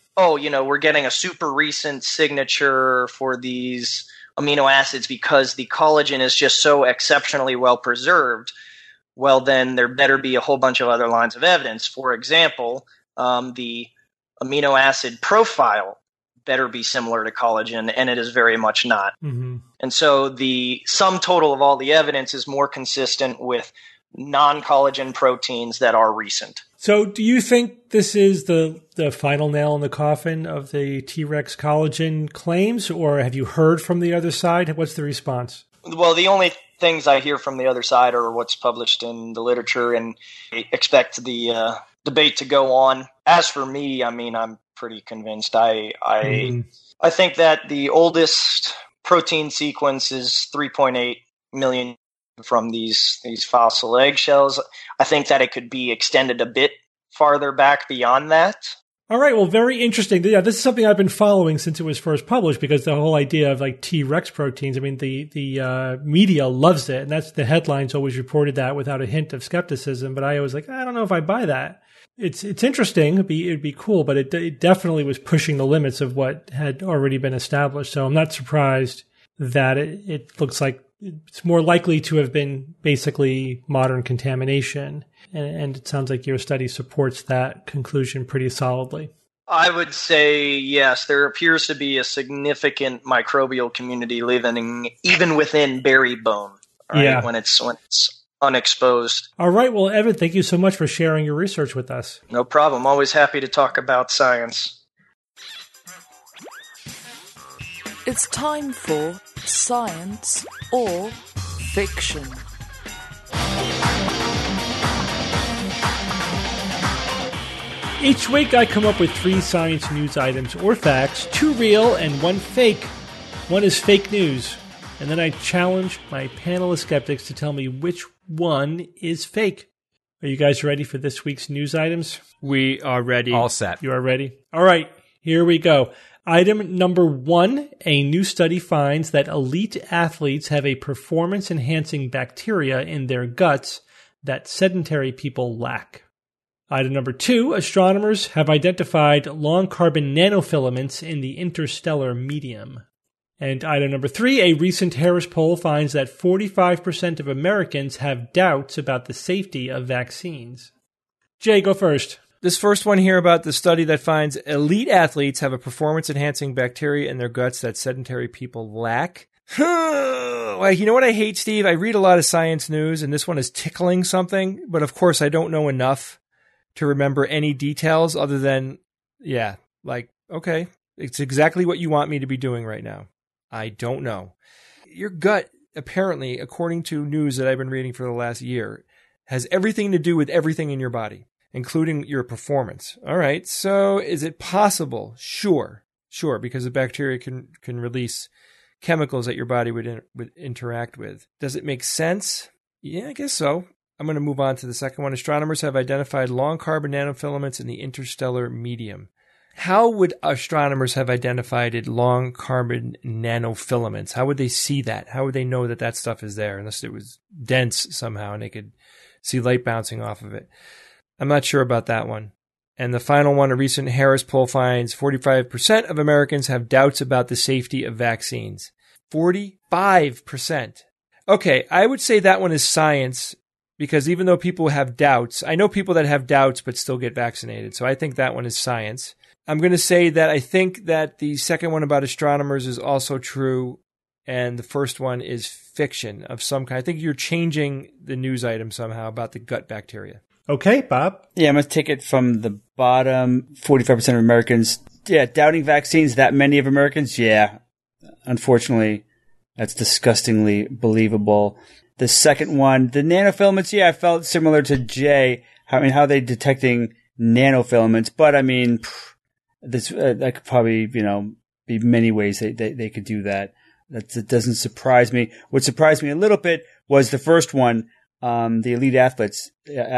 Speaker 6: oh, we're getting a super recent signature for these amino acids because the collagen is just so exceptionally well preserved, well, then there better be a whole bunch of other lines of evidence. For example, the amino acid profile better be similar to collagen, and it is very much not.
Speaker 2: Mm-hmm.
Speaker 6: And so the sum total of all the evidence is more consistent with non-collagen proteins that are recent.
Speaker 2: So do you think this is the final nail in the coffin of the T-Rex collagen claims, or have you heard from the other side? What's the response?
Speaker 6: Well, the only things I hear from the other side are what's published in the literature, and I expect the debate to go on. As for me, I mean, I'm pretty convinced. I think that the oldest protein sequence is 3.8 million from these fossil eggshells. I think that it could be extended a bit farther back beyond that.
Speaker 2: All right. Well, very interesting. Yeah, this is something I've been following since it was first published, because the whole idea of like T-Rex proteins, I mean, the media loves it, and that's the headlines always reported that without a hint of skepticism. But I was like, I don't know if I buy that. It's interesting. It'd be cool, but it definitely was pushing the limits of what had already been established. So I'm not surprised that it looks like it's more likely to have been basically modern contamination. And it sounds like your study supports that conclusion pretty solidly.
Speaker 6: I would say yes. There appears to be a significant microbial community living even within berry bone, right?
Speaker 2: Yeah.
Speaker 6: When it's unexposed.
Speaker 2: All right. Well, Evan, thank you so much for sharing your research with us.
Speaker 6: No problem. Always happy to talk about science.
Speaker 1: It's time for Science or Fiction.
Speaker 2: Each week I come up with 3 science news items or facts, 2 real and 1 fake. 1 is fake news. And then I challenge my panel of skeptics to tell me which one is fake. Are you guys ready for this week's news items?
Speaker 3: We are ready.
Speaker 4: All set.
Speaker 2: You are ready? All right, here we go. Item number 1, a new study finds that elite athletes have a performance-enhancing bacteria in their guts that sedentary people lack. Item number 2, astronomers have identified long carbon nanofilaments in the interstellar medium. And item number 3, a recent Harris poll finds that 45% of Americans have doubts about the safety of vaccines. Jay, go first.
Speaker 3: This first one here about the study that finds elite athletes have a performance-enhancing bacteria in their guts that sedentary people lack. Like, you know what I hate, Steve? I read a lot of science news, and this one is tickling something, but of course I don't know enough to remember any details other than, okay, it's exactly what you want me to be doing right now. I don't know. Your gut, apparently, according to news that I've been reading for the last year, has everything to do with everything in your body, including your performance. All right, so is it possible? Sure, because the bacteria can release chemicals that your body would interact with. Does it make sense? Yeah, I guess so. I'm going to move on to the second one. Astronomers have identified long carbon nanofilaments in the interstellar medium. How would astronomers have identified long carbon nanofilaments? How would they see that? How would they know that that stuff is there unless it was dense somehow and they could see light bouncing off of it? I'm not sure about that one. And the final one, a recent Harris poll finds 45% of Americans have doubts about the safety of vaccines. 45%. Okay, I would say that one is science, because even though people have doubts, I know people that have doubts but still get vaccinated. So I think that one is science. I'm going to say that I think that the second one about astronomers is also true, and the first one is fiction of some kind. I think you're changing the news item somehow about the gut bacteria.
Speaker 2: Okay, Bob.
Speaker 5: Yeah, I'm going to take it from the bottom. 45% of Americans, doubting vaccines. That many of Americans? Yeah. Unfortunately, that's disgustingly believable. The second one, the nanofilaments, I felt similar to Jay. How are they detecting nanofilaments? But I mean, that could probably, be many ways they could do that. That doesn't surprise me. What surprised me a little bit was the first one, the elite athletes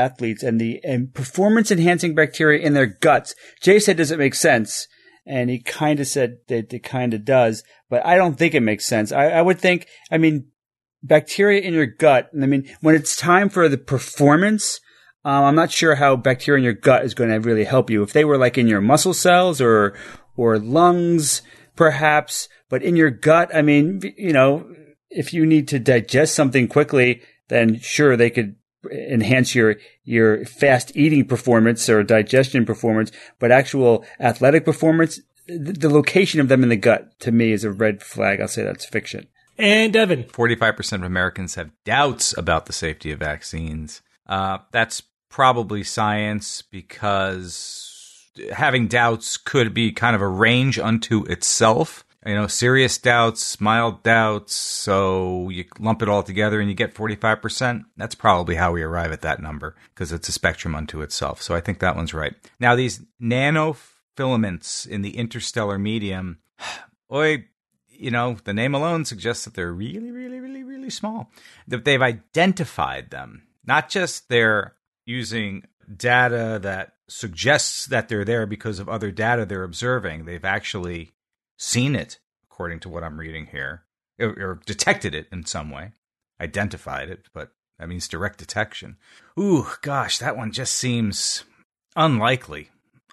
Speaker 5: and performance enhancing bacteria in their guts. Jay said, does it make sense? And he kind of said that it kind of does, but I don't think it makes sense. I would think, bacteria in your gut. When it's time for the performance, I'm not sure how bacteria in your gut is going to really help you. If they were like in your muscle cells or lungs, perhaps, but in your gut, I mean, if you need to digest something quickly, then sure, they could enhance your fast eating performance or digestion performance, but actual athletic performance, the location of them in the gut to me is a red flag. I'll say that's fiction.
Speaker 2: And Evan,
Speaker 4: 45% of Americans have doubts about the safety of vaccines. That's probably science, because having doubts could be kind of a range unto itself. Serious doubts, mild doubts, so you lump it all together and you get 45%. That's probably how we arrive at that number, because it's a spectrum unto itself. So I think that one's right. Now, these nanofilaments in the interstellar medium, the name alone suggests that they're really, really, really, really small. That they've identified them, not just they're using data that suggests that they're there because of other data they're observing. They've actually seen it, according to what I'm reading here, or detected it in some way, identified it, but that means direct detection. Ooh, gosh, that one just seems unlikely.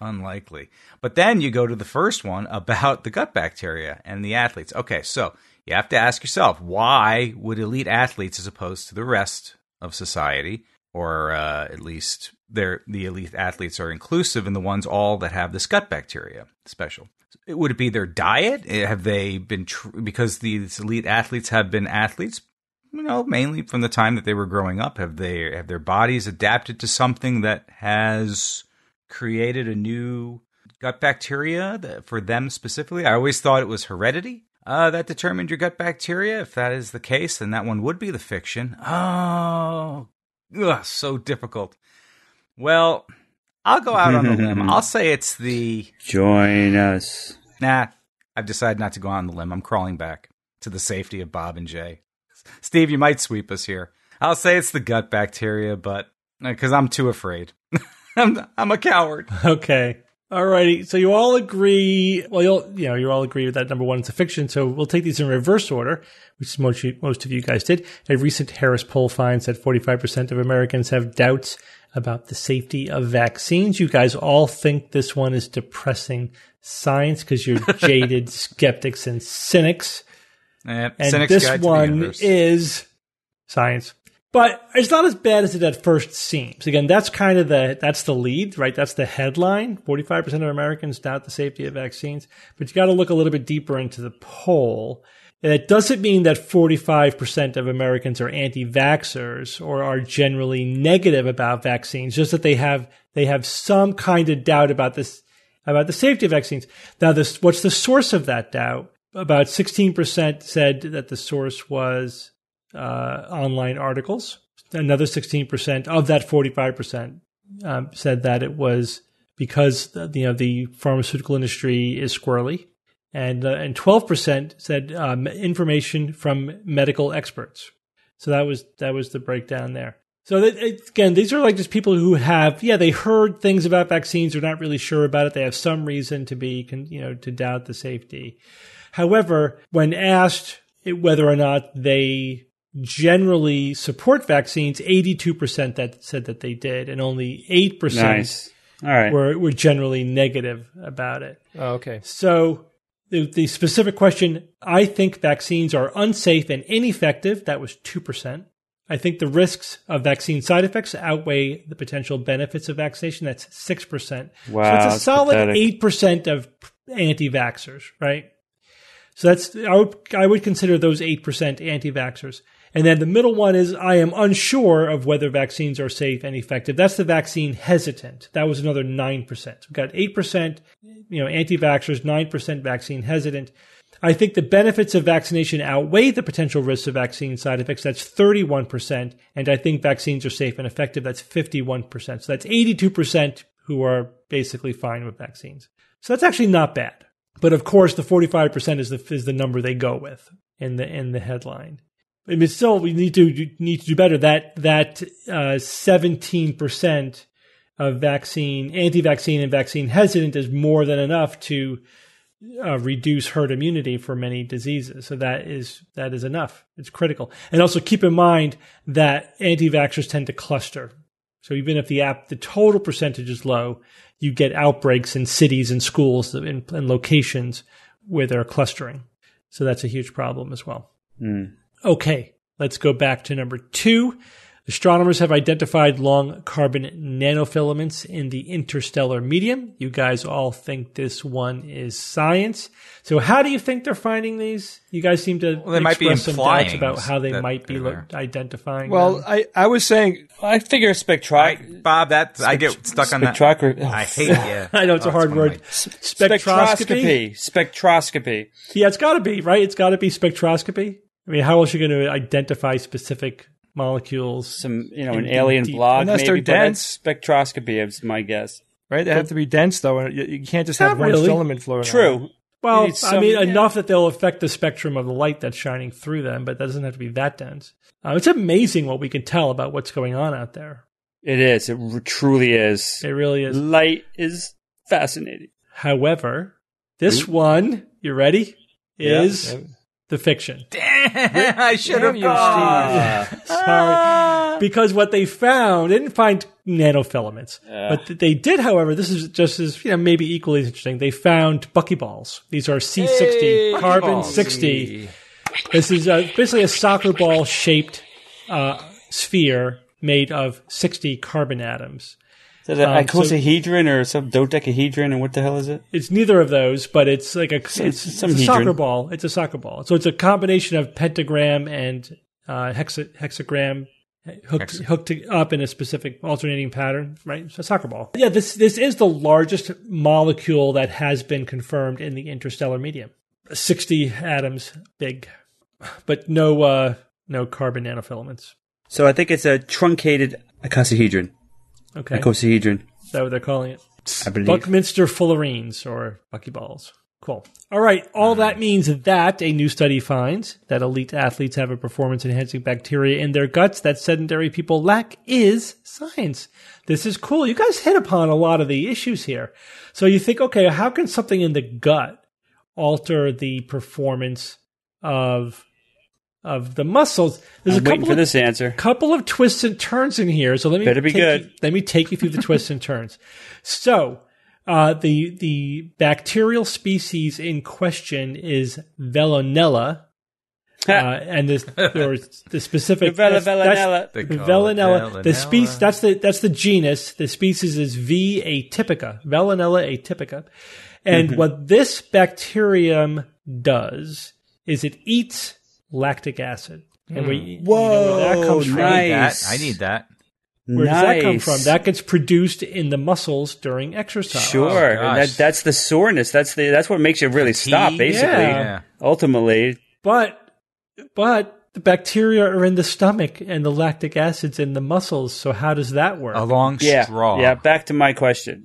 Speaker 4: But then you go to the first one about the gut bacteria and the athletes. Okay, so you have to ask yourself, why would elite athletes, as opposed to the rest of society, or at least the elite athletes are inclusive in the ones all that have this gut bacteria special? Would it be their diet? Have they been, because these elite athletes have been athletes, mainly from the time that they were growing up, have their bodies adapted to something that has created a new gut bacteria for them specifically? I always thought it was heredity that determined your gut bacteria. If that is the case, then that one would be the fiction. Oh, so difficult. Well, I'll go out on a limb. I'll say it's the...
Speaker 5: Join us.
Speaker 4: Nah, I've decided not to go on the limb. I'm crawling back to the safety of Bob and Jay. Steve, you might sweep us here. I'll say it's the gut bacteria, but because I'm too afraid. I'm a coward.
Speaker 2: Okay. Alrighty. So you all agree. Well, you all agree with that number one. It's a fiction. So we'll take these in reverse order, which most of you guys did. A recent Harris poll finds that 45% of Americans have doubts about the safety of vaccines. You guys all think this one is depressing science because you're jaded skeptics and cynics. And
Speaker 4: cynics
Speaker 2: this
Speaker 4: guide to the
Speaker 2: one
Speaker 4: universe.
Speaker 2: is science. But it's not as bad as it at first seems. Again, that's kind of that's the lead, right? That's the headline. 45% of Americans doubt the safety of vaccines. But you got to look a little bit deeper into the poll. And it doesn't mean that 45% of Americans are anti-vaxxers or are generally negative about vaccines, just that they have some kind of doubt about the safety of vaccines. Now, what's the source of that doubt? About 16% said that the source was online articles. Another 16% of that 45% said that it was because the pharmaceutical industry is squirrely, and 12% said information from medical experts. So that was the breakdown there. So again, these are like just people who have they heard things about vaccines, they're not really sure about it, they have some reason to be to doubt the safety. However, when asked whether or not they generally support vaccines, 82% that said that they did, and only 8% were generally negative about it.
Speaker 3: Oh, okay.
Speaker 2: So the specific question, I think vaccines are unsafe and ineffective. That was 2%. I think the risks of vaccine side effects outweigh the potential benefits of vaccination. That's 6%.
Speaker 5: Wow,
Speaker 2: so it's a solid
Speaker 5: pathetic.
Speaker 2: 8% of anti-vaxxers, right? So I would consider those 8% anti-vaxxers. And then the middle one is, I am unsure of whether vaccines are safe and effective. That's the vaccine hesitant. That was another 9%. We've got 8%, anti-vaxxers, 9% vaccine hesitant. I think the benefits of vaccination outweigh the potential risks of vaccine side effects. That's 31%. And I think vaccines are safe and effective. That's 51%. So that's 82% who are basically fine with vaccines. So that's actually not bad. But of course, the 45% is the number they go with in the headline. I mean, still, we need to do better. That 17% of anti-vaccine and vaccine hesitant is more than enough to reduce herd immunity for many diseases. So that is enough. It's critical. And also keep in mind that anti-vaxxers tend to cluster. So even if the total percentage is low, you get outbreaks in cities and schools and locations where they're clustering. So that's a huge problem as well. Okay, let's go back to number 2. Astronomers have identified long carbon nanofilaments in the interstellar medium. You guys all think this one is science. So how do you think they're finding these? You guys seem to
Speaker 4: they might be
Speaker 2: express some doubts
Speaker 4: implying
Speaker 2: about how they might be
Speaker 4: there.
Speaker 2: identifying
Speaker 3: Well,
Speaker 2: them.
Speaker 3: I was saying,
Speaker 5: I figure
Speaker 4: Bob, I get stuck on that. I hate it.
Speaker 2: I know it's a hard word. Spectroscopy?
Speaker 5: Spectroscopy.
Speaker 2: Yeah, it's got to be, right? It's got to be spectroscopy. I mean, how else are you going to identify specific molecules?
Speaker 5: Some, an alien
Speaker 2: deep-
Speaker 5: block,
Speaker 3: unless
Speaker 5: maybe.
Speaker 3: they're
Speaker 5: But
Speaker 3: dense.
Speaker 5: that's spectroscopy is my guess.
Speaker 3: right? They have to be dense, though. And you can't just have
Speaker 2: Not
Speaker 3: one
Speaker 2: really.
Speaker 3: filament floating.
Speaker 5: True.
Speaker 2: Well,
Speaker 5: need some-
Speaker 2: enough that they'll affect the spectrum of the light that's shining through them, but that doesn't have to be that dense. It's amazing what we can tell about what's going on out there.
Speaker 5: It is. It truly is.
Speaker 2: It really is.
Speaker 5: Light is fascinating.
Speaker 2: However, this one, you ready? Is the fiction.
Speaker 4: Damn, I should have
Speaker 3: you,
Speaker 4: gone.
Speaker 2: Sorry. Because what they found, they didn't find nanofilaments. But they did, however, this is just as, maybe equally as interesting. They found buckyballs. These are C60, carbon
Speaker 4: buckyballs.
Speaker 2: 60. This is basically a soccer ball shaped sphere made of 60 carbon atoms.
Speaker 5: Is that an icosahedron or some dodecahedron, and what the hell is it?
Speaker 2: It's neither of those, but it's like it's
Speaker 5: some
Speaker 2: a soccer
Speaker 5: hedron.
Speaker 2: ball. It's a soccer ball. So it's a combination of pentagram and hexagram hooked up in a specific alternating pattern, right? It's a soccer ball. Yeah, this is the largest molecule that has been confirmed in the interstellar medium. 60 atoms big, but no carbon nanofilaments.
Speaker 5: So I think it's a truncated icosahedron.
Speaker 2: Okay,
Speaker 5: Icosahedron,
Speaker 2: is that what they're calling it?
Speaker 5: I believe.
Speaker 2: Buckminster fullerenes, or buckyballs. Cool. All right. All that means that a new study finds that elite athletes have a performance-enhancing bacteria in their guts that sedentary people lack is science. This is cool. You guys hit upon a lot of the issues here. So you think, okay, how can something in the gut alter the performance of the muscles? There's
Speaker 5: I'm waiting for this answer.
Speaker 2: couple of twists and turns in here. So let me
Speaker 5: Better be good.
Speaker 2: let me take you through the twists and turns. So the bacterial species in question is Veillonella. And the specific
Speaker 5: Veillonella.
Speaker 4: They call it
Speaker 2: Veillonella. The
Speaker 4: Veillonella.
Speaker 2: species that's the genus. The species is V. atypica. Veillonella atypica. And what this bacterium does is it eats lactic acid. And you know where that comes from.
Speaker 5: nice.
Speaker 4: I need that.
Speaker 2: Where does that come from? That gets produced in the muscles during exercise.
Speaker 5: Sure,
Speaker 4: Oh,
Speaker 5: and
Speaker 4: gosh.
Speaker 5: that's the soreness. That's what makes you really stop. Basically,
Speaker 2: Yeah.
Speaker 5: ultimately,
Speaker 2: But the bacteria are in the stomach and the lactic acid's in the muscles. So how does that work?
Speaker 4: A long straw.
Speaker 5: yeah. Back to my question.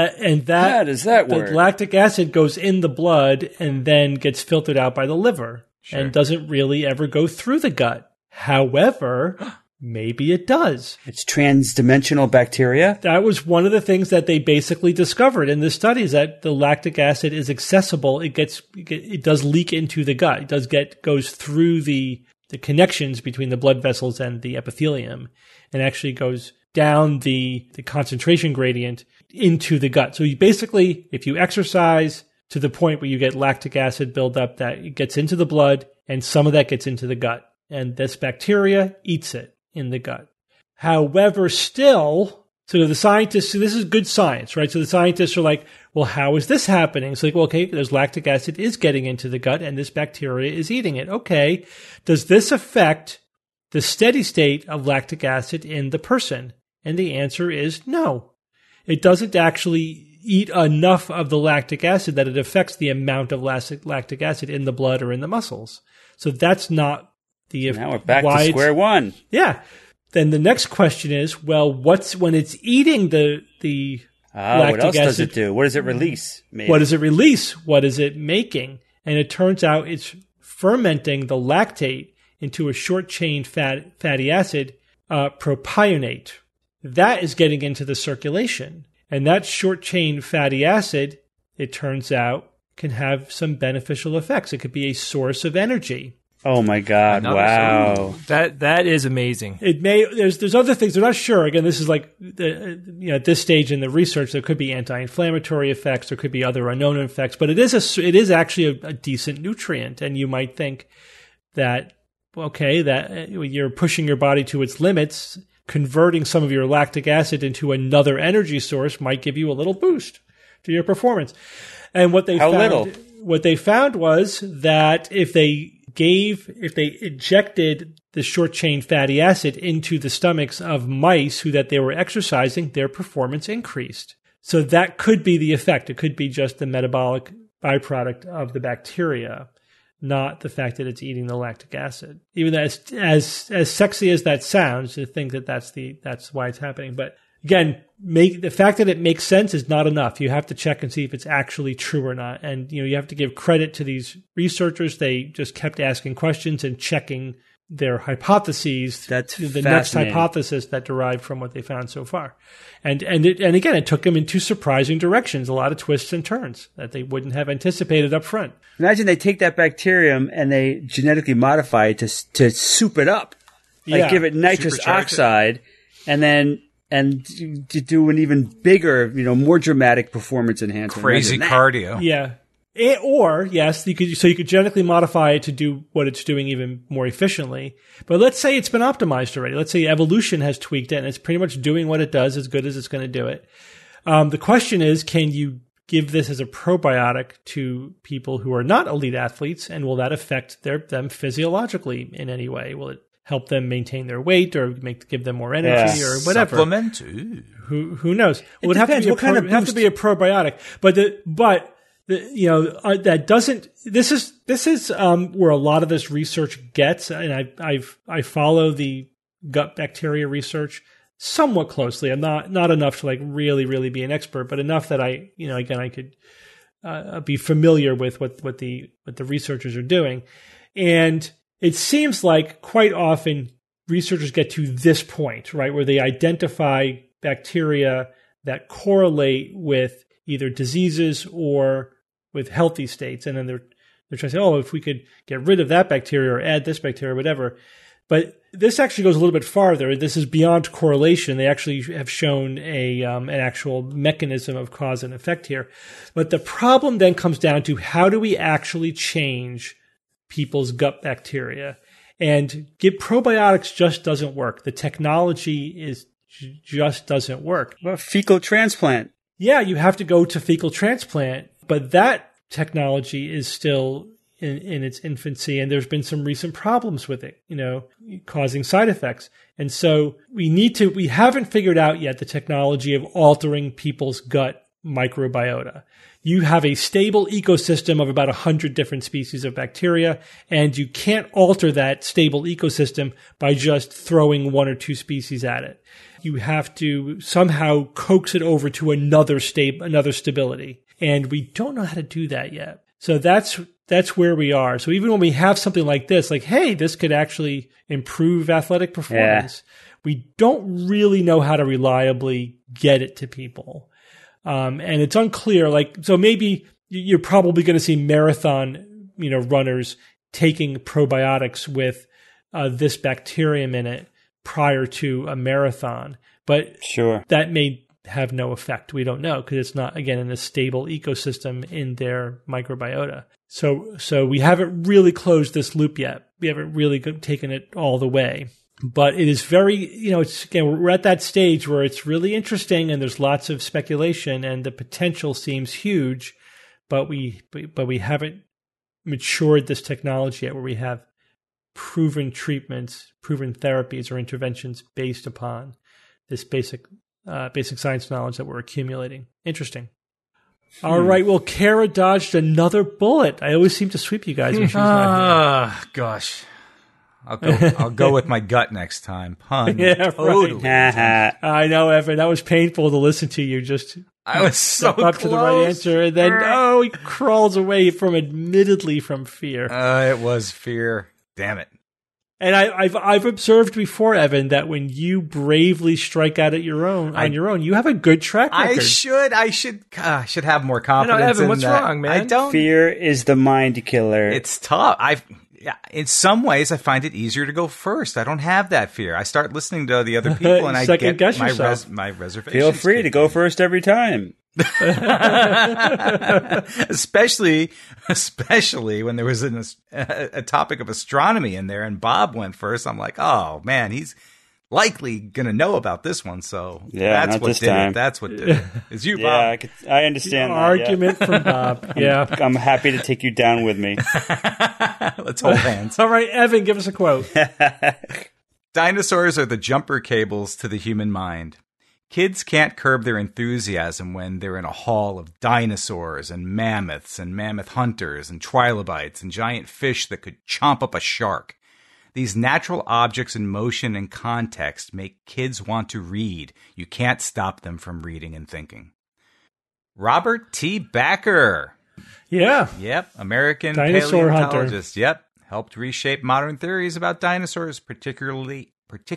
Speaker 2: How
Speaker 5: does that work?
Speaker 2: The lactic acid goes in the blood and then gets filtered out by the liver and doesn't really ever go through the gut. However, maybe it does.
Speaker 5: It's transdimensional bacteria.
Speaker 2: That was one of the things that they basically discovered in this study, is that the lactic acid is accessible. It does leak into the gut. It goes through the connections between the blood vessels and the epithelium, and actually goes down the concentration gradient into the gut. So you basically, if you exercise to the point where you get lactic acid buildup, that it gets into the blood and some of that gets into the gut, and this bacteria eats it in the gut. However, still, so the scientists, so this is good science, right? So the scientists are like, well, how is this happening? It's like, well, okay, there's lactic acid is getting into the gut and this bacteria is eating it. Okay. Does this affect the steady state of lactic acid in the person? And the answer is no. It doesn't actually eat enough of the lactic acid that it affects the amount of lactic acid in the blood or in the muscles. So that's not the
Speaker 5: Now we're back
Speaker 2: why
Speaker 5: to
Speaker 2: it's-
Speaker 5: square one.
Speaker 2: Yeah. Then the next question is, well, what's when it's eating the lactic
Speaker 5: What else
Speaker 2: acid?
Speaker 5: does it do? What does it release? Maybe.
Speaker 2: What does it release? What is it making? And it turns out it's fermenting the lactate into a short-chain fatty acid, propionate. That is getting into the circulation. And that short-chain fatty acid, it turns out, can have some beneficial effects. It could be a source of energy.
Speaker 5: Oh my God! Wow,
Speaker 3: that is amazing.
Speaker 2: It may there's other things they're not sure. Again, this is like at this stage in the research, there could be anti-inflammatory effects, there could be other unknown effects, but it is actually a decent nutrient, and you might think that that you're pushing your body to its limits, converting some of your lactic acid into another energy source might give you a little boost to your performance. And what they found was that if they injected the short chain fatty acid into the stomachs of mice that they were exercising, their performance increased. So that could be the effect. It could be just the metabolic byproduct of the bacteria, not the fact that it's eating the lactic acid. Even as sexy as that sounds, to think that that's why it's happening. But again, the fact that it makes sense is not enough. You have to check and see if it's actually true or not. And you have to give credit to these researchers. They just kept asking questions and checking their hypotheses.
Speaker 5: That's
Speaker 2: the next hypothesis that derived from what they found so far. And again, it took them into surprising directions, a lot of twists and turns that they wouldn't have anticipated up front.
Speaker 5: Imagine they take that bacterium and they genetically modify it to soup it up, like give it nitrous oxide, and to do an even bigger, more dramatic performance enhancement.
Speaker 4: Crazy cardio.
Speaker 2: Yeah. Or, yes, you could genetically modify it to do what it's doing even more efficiently. But let's say it's been optimized already. Let's say evolution has tweaked it and it's pretty much doing what it does as good as it's going to do it. The question is, can you give this as a probiotic to people who are not elite athletes, and will that affect them physiologically in any way? Will it help them maintain their weight or give them more energy or whatever?
Speaker 4: Supplement?
Speaker 2: Who knows? It would have to be a probiotic. That doesn't. This is where a lot of this research gets, and I follow the gut bacteria research somewhat closely. I'm not enough to like really be an expert, but enough that I could be familiar with what the researchers are doing. And it seems like quite often researchers get to this point, right, where they identify bacteria that correlate with either diseases or with healthy states, and then they're trying to say, if we could get rid of that bacteria or add this bacteria or whatever. But this actually goes a little bit farther. This is beyond correlation. They actually have shown an actual mechanism of cause and effect here. But the problem then comes down to, how do we actually change people's gut bacteria? And probiotics just doesn't work. The technology just doesn't work.
Speaker 5: Well, fecal transplant.
Speaker 2: Yeah, you have to go to fecal transplant, but that technology is still in its infancy, and there's been some recent problems with it, causing side effects. And so we haven't figured out yet the technology of altering people's gut microbiota. You have a stable ecosystem of about 100 different species of bacteria, and you can't alter that stable ecosystem by just throwing one or two species at it. You have to somehow coax it over to another stability. And we don't know how to do that yet. So that's where we are. So even when we have something like this, like, hey, this could actually improve athletic performance, we don't really know how to reliably get it to people. And it's unclear. So maybe you're probably going to see marathon, runners taking probiotics with this bacterium in it prior to a marathon. But
Speaker 5: sure,
Speaker 2: that may have no effect. We don't know, because it's not, again, in a stable ecosystem in their microbiota. So we haven't really closed this loop yet. We haven't really taken it all the way. But it is very, we're at that stage where it's really interesting, and there's lots of speculation, and the potential seems huge, but we haven't matured this technology yet, where we have proven treatments, proven therapies or interventions based upon this basic science knowledge that we're accumulating. Interesting. All right. Well, Kara dodged another bullet. I always seem to sweep you guys when she's not here.
Speaker 4: Gosh. I'll go with my gut next time. Pun.
Speaker 2: Yeah,
Speaker 4: totally.
Speaker 2: Right. I know, Evan. That was painful to listen to you.
Speaker 4: I was so
Speaker 2: up
Speaker 4: close
Speaker 2: to the right answer, and then he crawls away admittedly from fear.
Speaker 4: It was fear. Damn it.
Speaker 2: And I've observed before, Evan, that when you bravely strike out on your own, you have a good track record.
Speaker 4: I should have more confidence.
Speaker 3: Evan, what's wrong, man?
Speaker 5: Fear is the mind killer.
Speaker 4: It's tough. in some ways, I find it easier to go first. I don't have that fear. I start listening to the other people, and I get my reservations.
Speaker 5: Feel free to go first every time.
Speaker 4: especially when there was a topic of astronomy in there, and Bob went first. I'm like, oh man, he's likely gonna know about this one. So that's what did it. That's what did it. It's you, Bob.
Speaker 5: Yeah, I understand.
Speaker 2: Argument from Bob. Yeah,
Speaker 5: I'm happy to take you down with me.
Speaker 4: Let's hold hands.
Speaker 2: All right, Evan, give us a quote.
Speaker 4: Dinosaurs are the jumper cables to the human mind. Kids can't curb their enthusiasm when they're in a hall of dinosaurs and mammoths and mammoth hunters and trilobites and giant fish that could chomp up a shark. These natural objects in motion and context make kids want to read. You can't stop them from reading and thinking. Robert T. Bakker.
Speaker 2: Yeah.
Speaker 4: Yep. American
Speaker 2: dinosaur
Speaker 4: paleontologist.
Speaker 2: hunter.
Speaker 4: Yep. Helped reshape modern theories about dinosaurs, particularly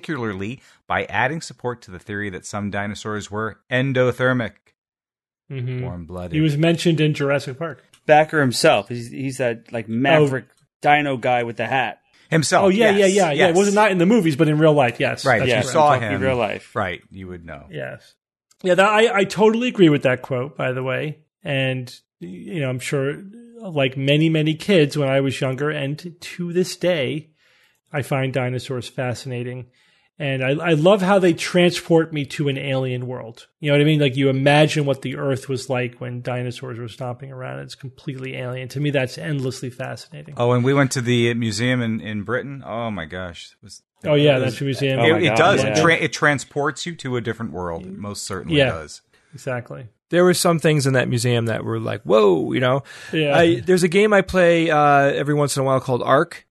Speaker 4: by adding support to the theory that some dinosaurs were endothermic. Warm-blooded.
Speaker 2: He was mentioned in Jurassic Park.
Speaker 5: Bakker himself. He's that like maverick dino guy with the hat.
Speaker 4: Himself.
Speaker 2: Oh, yeah. It wasn't not in the movies, but in real life, yes.
Speaker 4: Right.
Speaker 2: That's
Speaker 4: If you saw him
Speaker 5: in real life.
Speaker 4: Right. You would know.
Speaker 2: Yes. Yeah, I totally agree with that quote, by the way. And, I'm sure like many, many kids when I was younger and to this day, I find dinosaurs fascinating. And I love how they transport me to an alien world. You know what I mean? Like you imagine what the Earth was like when dinosaurs were stomping around. It's completely alien. To me, that's endlessly fascinating.
Speaker 4: Oh, and we went to the museum in Britain. Oh, my gosh.
Speaker 2: That's the museum.
Speaker 4: It does.
Speaker 5: Yeah.
Speaker 4: It transports you to a different world. It most certainly does.
Speaker 2: Exactly.
Speaker 3: There were some things in that museum that were like, whoa,
Speaker 2: Yeah.
Speaker 3: There's a game I play every once in a while called Ark.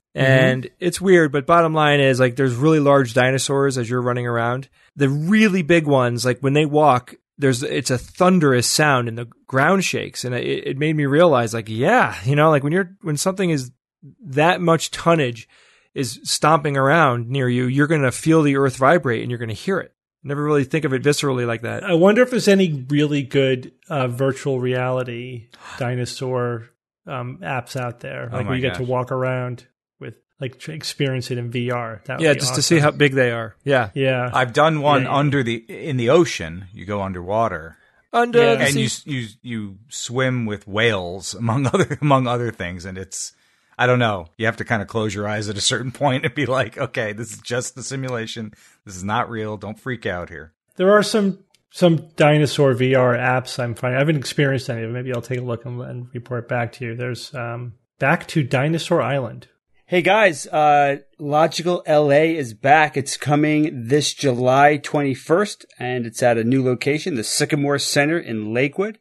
Speaker 3: And it's weird, but bottom line is like there's really large dinosaurs as you're running around. The really big ones, like when they walk, it's a thunderous sound and the ground shakes. And it made me realize like, like when something is that much tonnage is stomping around near you, you're going to feel the earth vibrate and you're going to hear it. Never really think of it viscerally like that.
Speaker 2: I wonder if there's any really good virtual reality dinosaur apps out there, like where you get to walk around with, like, experience it in VR. That would be
Speaker 3: just
Speaker 2: awesome.
Speaker 3: to see how big they are. Yeah,
Speaker 2: yeah.
Speaker 4: I've done one in the ocean. You go underwater.
Speaker 3: The
Speaker 4: and
Speaker 3: sea.
Speaker 4: you swim with whales among other things, and it's, I don't know. You have to kind of close your eyes at a certain point and be like, okay, this is just the simulation. This is not real. Don't freak out here.
Speaker 2: There are some dinosaur VR apps I'm finding. I haven't experienced any of them. Maybe I'll take a look and report back to you. There's Back to Dinosaur Island.
Speaker 5: Hey guys, Logical LA is back. It's coming this July 21st, and it's at a new location, the Sycamore Center in Lakewood.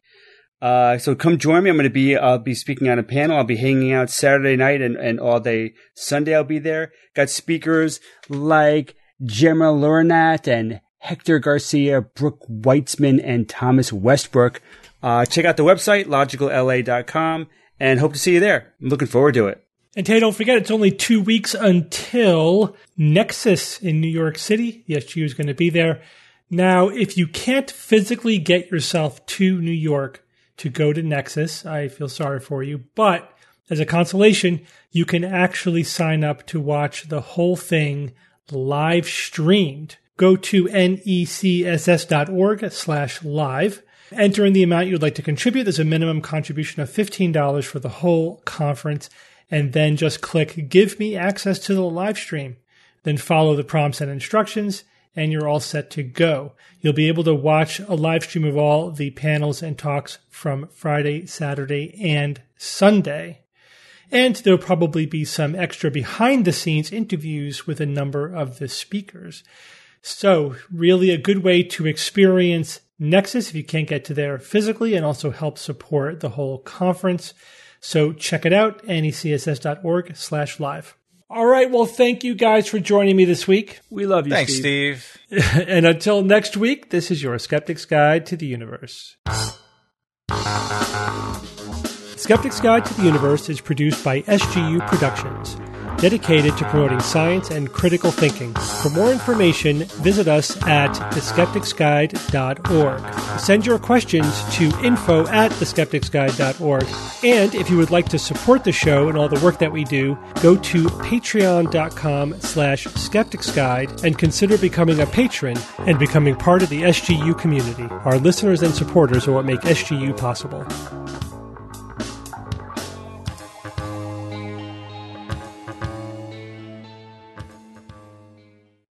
Speaker 5: So come join me. I'll be speaking on a panel. I'll be hanging out Saturday night and all day Sunday. I'll be there. Got speakers like Gemma Lurinat and Hector Garcia, Brooke Weitzman, and Thomas Westbrook. Check out the website, logicalla.com, and hope to see you there. I'm looking forward to it.
Speaker 2: And hey, don't forget, it's only 2 weeks until Nexus in New York City. The SGU is going to be there. Now, if you can't physically get yourself to New York to go to Nexus, I feel sorry for you. But as a consolation, you can actually sign up to watch the whole thing live streamed. Go to necss.org/live. Enter in the amount you'd like to contribute. There's a minimum contribution of $15 for the whole conference. And then just click Give Me Access to the live stream. Then follow the prompts and instructions, and you're all set to go. You'll be able to watch a live stream of all the panels and talks from Friday, Saturday, and Sunday. And there'll probably be some extra behind-the-scenes interviews with a number of the speakers. So really a good way to experience Nexus if you can't get to there physically, and also help support the whole conference. So check it out, necss.org/live. All right. Well, thank you guys for joining me this week.
Speaker 3: We love you,
Speaker 4: Thanks, Steve.
Speaker 2: And until next week, this is your Skeptic's Guide to the Universe. Skeptic's Guide to the Universe is produced by SGU Productions. dedicated to promoting science and critical thinking. For more information, visit us at theskepticsguide.org. Send your questions to info@theskepticsguide.org. And if you would like to support the show and all the work that we do, go to patreon.com/skepticsguide and consider becoming a patron and becoming part of the SGU community. Our listeners and supporters are what make SGU possible.